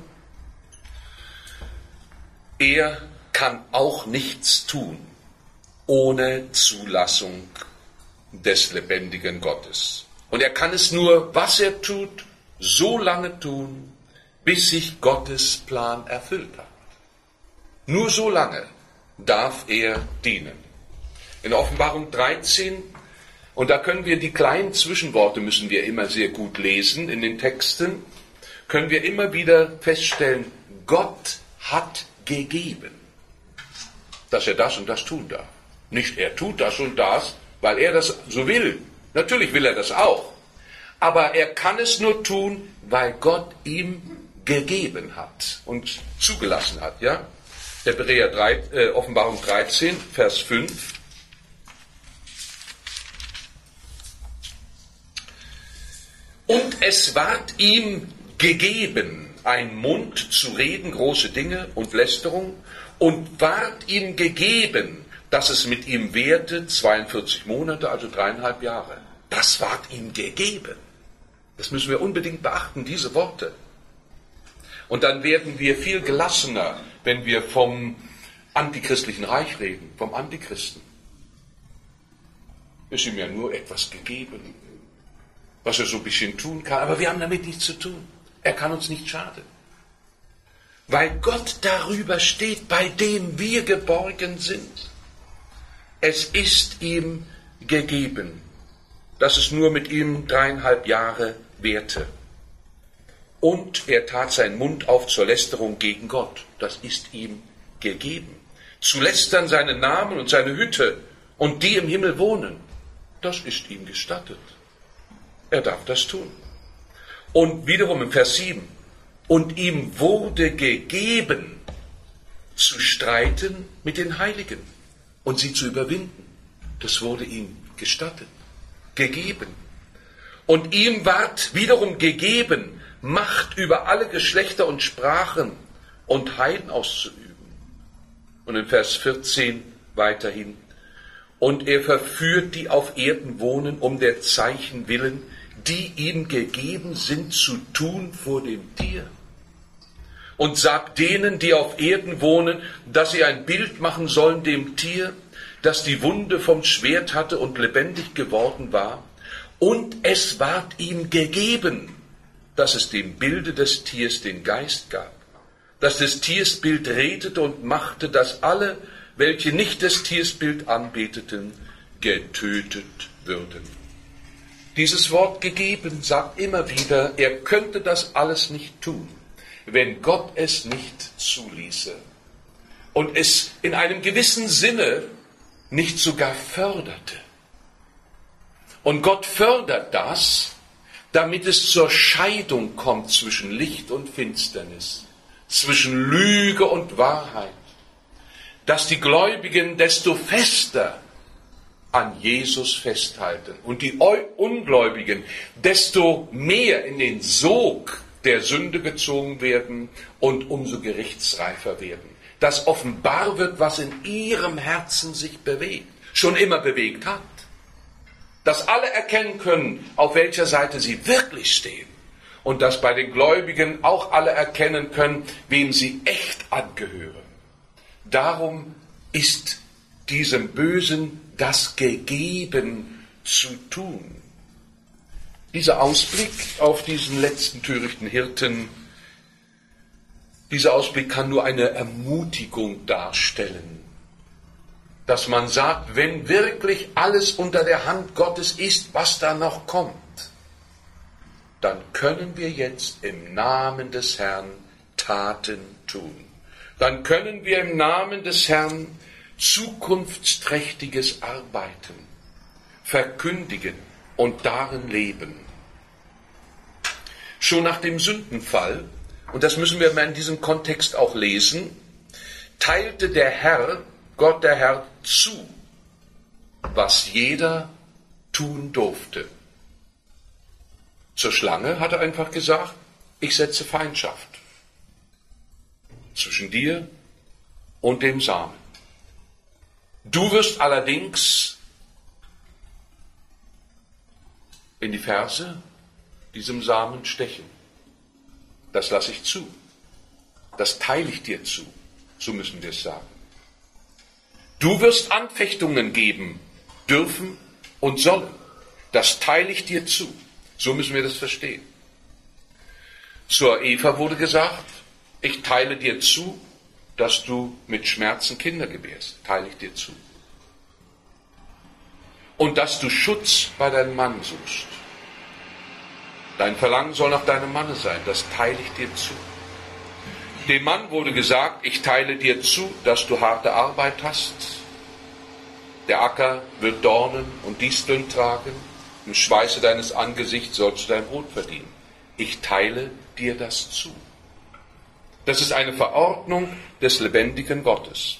[SPEAKER 1] er kann auch nichts tun ohne Zulassung des lebendigen Gottes. Und er kann es nur, was er tut, so lange tun, bis sich Gottes Plan erfüllt hat. Nur so lange darf er dienen. In Offenbarung dreizehn, und da können wir die kleinen Zwischenworte, müssen wir immer sehr gut lesen in den Texten, können wir immer wieder feststellen, Gott hat gegeben, dass er das und das tun darf. Nicht er tut das und das, weil er das so will. Natürlich will er das auch. Aber er kann es nur tun, weil Gott ihm gegeben hat und zugelassen hat. Ja? Hebräer drei, äh, Offenbarung dreizehn, Vers fünf. Und es ward ihm gegeben, ein Mund zu reden, große Dinge und Lästerung, und ward ihm gegeben, dass es mit ihm währte, zweiundvierzig Monate, also dreieinhalb Jahre. Das ward ihm gegeben. Das müssen wir unbedingt beachten, diese Worte. Und dann werden wir viel gelassener, wenn wir vom antichristlichen Reich reden, vom Antichristen. Ist ihm ja nur etwas gegeben, was er so ein bisschen tun kann, aber wir haben damit nichts zu tun. Er kann uns nicht schaden. Weil Gott darüber steht, bei dem wir geborgen sind. Es ist ihm gegeben, dass es nur mit ihm dreieinhalb Jahre währte. Und er tat seinen Mund auf zur Lästerung gegen Gott. Das ist ihm gegeben. Zu lästern seinen Namen und seine Hütte und die im Himmel wohnen, das ist ihm gestattet. Er darf das tun. Und wiederum im Vers sieben, und ihm wurde gegeben, zu streiten mit den Heiligen und sie zu überwinden. Das wurde ihm gestattet, gegeben. Und ihm ward wiederum gegeben, Macht über alle Geschlechter und Sprachen und Heiden auszuüben. Und in Vers vierzehn weiterhin, und er verführt die auf Erden wohnen, um der Zeichen willen, die ihm gegeben sind zu tun vor dem Tier. Und sagt denen, die auf Erden wohnen, dass sie ein Bild machen sollen dem Tier, das die Wunde vom Schwert hatte und lebendig geworden war. Und es ward ihm gegeben, dass es dem Bilde des Tiers den Geist gab, dass des Tiers Bild redete und machte, dass alle, welche nicht des Tiers Bild anbeteten, getötet würden. Dieses Wort gegeben sagt immer wieder, er könnte das alles nicht tun, wenn Gott es nicht zuließe und es in einem gewissen Sinne nicht sogar förderte. Und Gott fördert das, damit es zur Scheidung kommt zwischen Licht und Finsternis, zwischen Lüge und Wahrheit, dass die Gläubigen desto fester an Jesus festhalten und die Ungläubigen desto mehr in den Sog der Sünde gezogen werden und umso gerichtsreifer werden. Dass offenbar wird, was in ihrem Herzen sich bewegt, schon immer bewegt hat. Dass alle erkennen können, auf welcher Seite sie wirklich stehen. Und dass bei den Gläubigen auch alle erkennen können, wem sie echt angehören. Darum ist diesem Bösen das gegeben zu tun. Dieser Ausblick auf diesen letzten törichten Hirten, dieser Ausblick kann nur eine Ermutigung darstellen. Dass man sagt, wenn wirklich alles unter der Hand Gottes ist, was da noch kommt, dann können wir jetzt im Namen des Herrn Taten tun. Dann können wir im Namen des Herrn zukunftsträchtiges Arbeiten, verkündigen und darin leben. Schon nach dem Sündenfall, und das müssen wir mal in diesem Kontext auch lesen, teilte der Herr, Gott der Herr, zu, was jeder tun durfte. Zur Schlange hat er einfach gesagt, ich setze Feindschaft zwischen dir und dem Samen. Du wirst allerdings in die Ferse diesem Samen stechen. Das lasse ich zu. Das teile ich dir zu. So müssen wir es sagen. Du wirst Anfechtungen geben dürfen und sollen. Das teile ich dir zu. So müssen wir das verstehen. Zur Eva wurde gesagt, ich teile dir zu, dass du mit Schmerzen Kinder gebärst. Teile ich dir zu. Und dass du Schutz bei deinem Mann suchst. Dein Verlangen soll nach deinem Manne sein. Das teile ich dir zu. Dem Mann wurde gesagt, ich teile dir zu, dass du harte Arbeit hast. Der Acker wird Dornen und Disteln tragen. Im Schweiße deines Angesichts sollst du dein Brot verdienen. Ich teile dir das zu. Das ist eine Verordnung des lebendigen Gottes.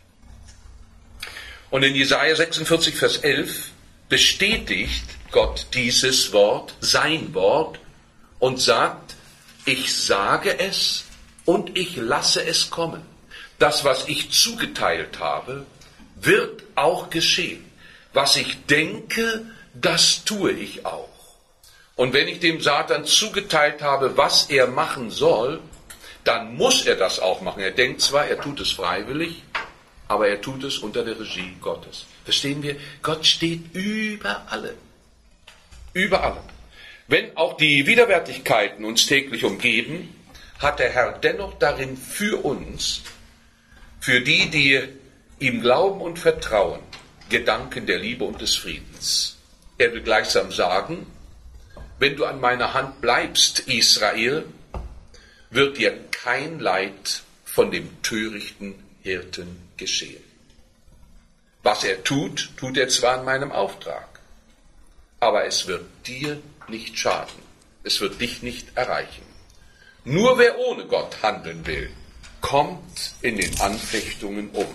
[SPEAKER 1] Und in Jesaja sechsundvierzig, Vers elf bestätigt Gott dieses Wort, sein Wort, und sagt, ich sage es und ich lasse es kommen. Das, was ich zugeteilt habe, wird auch geschehen. Was ich denke, das tue ich auch. Und wenn ich dem Satan zugeteilt habe, was er machen soll, dann muss er das auch machen. Er denkt zwar, er tut es freiwillig, aber er tut es unter der Regie Gottes. Verstehen wir? Gott steht über allem. Über allem. Wenn auch die Widerwärtigkeiten uns täglich umgeben, hat der Herr dennoch darin für uns, für die, die ihm glauben und vertrauen, Gedanken der Liebe und des Friedens. Er will gleichsam sagen, wenn du an meiner Hand bleibst, Israel, wird dir kein Leid von dem törichten Hirten geschehen. Was er tut, tut er zwar in meinem Auftrag, aber es wird dir nicht schaden, es wird dich nicht erreichen. Nur wer ohne Gott handeln will, kommt in den Anfechtungen um.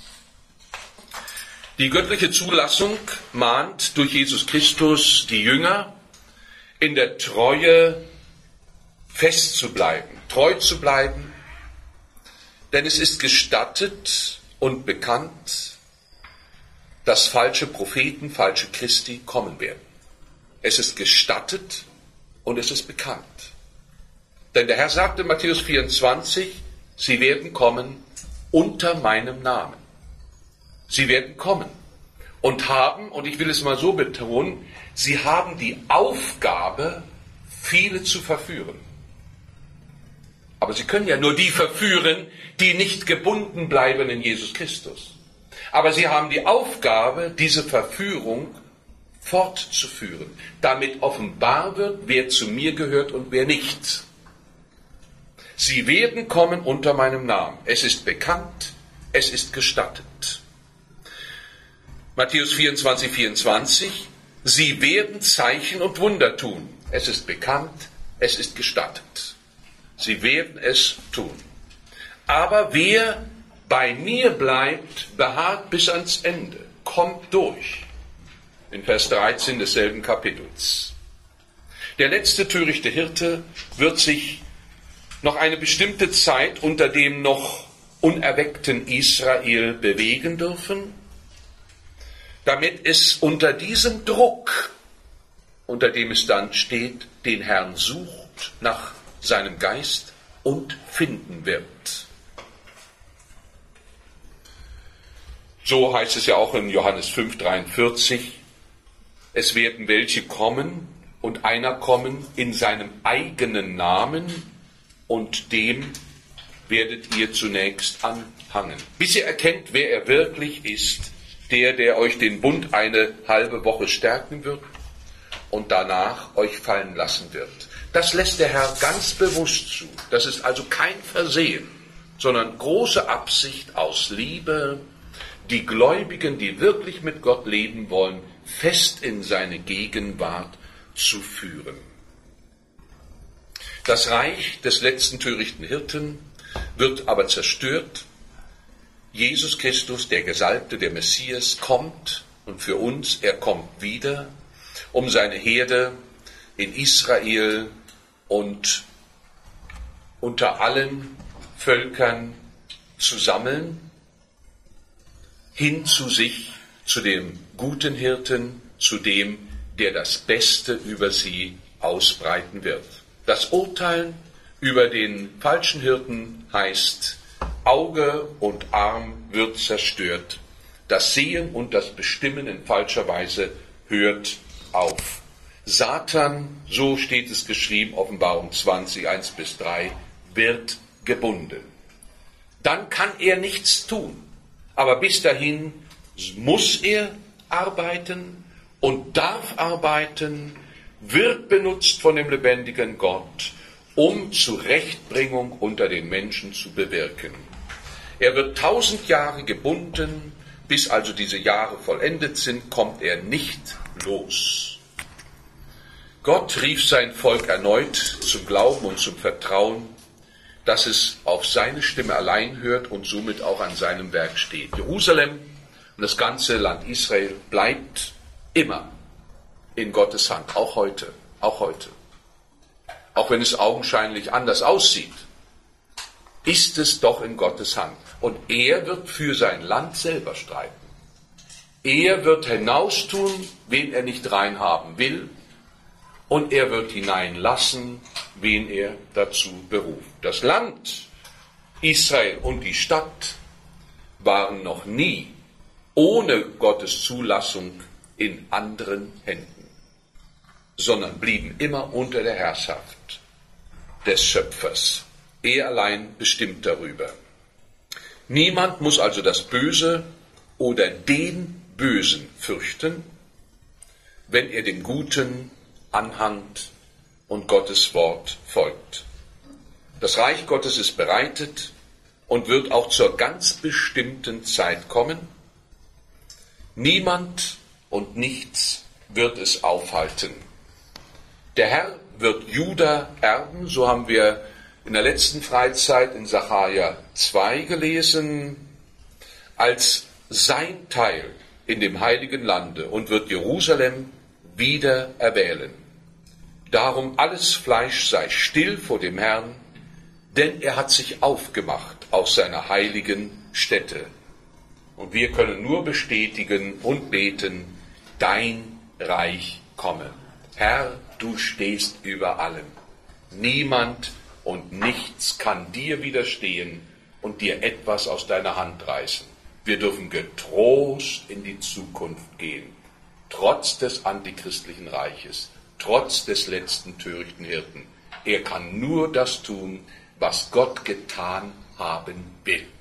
[SPEAKER 1] Die göttliche Zulassung mahnt durch Jesus Christus die Jünger, in der Treue festzubleiben, treu zu bleiben, denn es ist gestattet und bekannt, dass falsche Propheten, falsche Christi kommen werden. Es ist gestattet und es ist bekannt. Denn der Herr sagte in Matthäus vierundzwanzig, sie werden kommen unter meinem Namen. Sie werden kommen und haben, und ich will es mal so betonen, sie haben die Aufgabe, viele zu verführen. Aber sie können ja nur die verführen, die nicht gebunden bleiben in Jesus Christus. Aber sie haben die Aufgabe, diese Verführung fortzuführen, damit offenbar wird, wer zu mir gehört und wer nicht. Sie werden kommen unter meinem Namen. Es ist bekannt, es ist gestattet. Matthäus vierundzwanzig, vierundzwanzig, sie werden Zeichen und Wunder tun. Es ist bekannt, es ist gestattet. Sie werden es tun. Aber wer bei mir bleibt, beharrt bis ans Ende, kommt durch. In Vers dreizehn desselben Kapitels. Der letzte törichte Hirte wird sich noch eine bestimmte Zeit unter dem noch unerweckten Israel bewegen dürfen, damit es unter diesem Druck, unter dem es dann steht, den Herrn sucht nach seinem Geist und finden wird. So heißt es ja auch in Johannes fünf, dreiundvierzig, es werden welche kommen und einer kommen in seinem eigenen Namen und dem werdet ihr zunächst anhangen, bis ihr erkennt, wer er wirklich ist, der, der euch den Bund eine halbe Woche stärken wird und danach euch fallen lassen wird. Das lässt der Herr ganz bewusst zu. Das ist also kein Versehen, sondern große Absicht aus Liebe, die Gläubigen, die wirklich mit Gott leben wollen, fest in seine Gegenwart zu führen. Das Reich des letzten törichten Hirten wird aber zerstört. Jesus Christus, der Gesalbte, der Messias, kommt und für uns, er kommt wieder, um seine Herde in Israel und unter allen Völkern zu sammeln, hin zu sich, zu dem guten Hirten, zu dem, der das Beste über sie ausbreiten wird. Das Urteilen über den falschen Hirten heißt, Auge und Arm wird zerstört. Das Sehen und das Bestimmen in falscher Weise hört auf. Satan, so steht es geschrieben, Offenbarung zwanzig, eins bis drei, wird gebunden. Dann kann er nichts tun. Aber bis dahin muss er arbeiten und darf arbeiten, wird benutzt von dem lebendigen Gott, um Zurechtbringung unter den Menschen zu bewirken. Er wird tausend Jahre gebunden, bis also diese Jahre vollendet sind, kommt er nicht los. Gott rief sein Volk erneut zum Glauben und zum Vertrauen, dass es auf seine Stimme allein hört und somit auch an seinem Werk steht. Jerusalem und das ganze Land Israel bleibt immer in Gottes Hand, auch heute, auch heute. Auch wenn es augenscheinlich anders aussieht, ist es doch in Gottes Hand. Und er wird für sein Land selber streiten. Er wird hinaustun, wen er nicht reinhaben will, und er wird hineinlassen, wen er dazu beruft. Das Land Israel und die Stadt waren noch nie ohne Gottes Zulassung in anderen Händen, sondern blieben immer unter der Herrschaft des Schöpfers. Er allein bestimmt darüber. Niemand muss also das Böse oder den Bösen fürchten, wenn er dem Guten anhangt und Gottes Wort folgt. Das Reich Gottes ist bereitet und wird auch zur ganz bestimmten Zeit kommen. Niemand und nichts wird es aufhalten. Der Herr wird Juda erben, so haben wir in der letzten Freizeit in Sacharja zwei gelesen, als sein Teil in dem heiligen Lande und wird Jerusalem wieder erwählen. Darum alles Fleisch sei still vor dem Herrn, denn er hat sich aufgemacht aus seiner heiligen Stätte. Und wir können nur bestätigen und beten, dein Reich komme. Herr, du stehst über allem. Niemand und nichts kann dir widerstehen und dir etwas aus deiner Hand reißen. Wir dürfen getrost in die Zukunft gehen, trotz des antichristlichen Reiches, trotz des letzten törichten Hirten. Er kann nur das tun, was Gott getan haben will.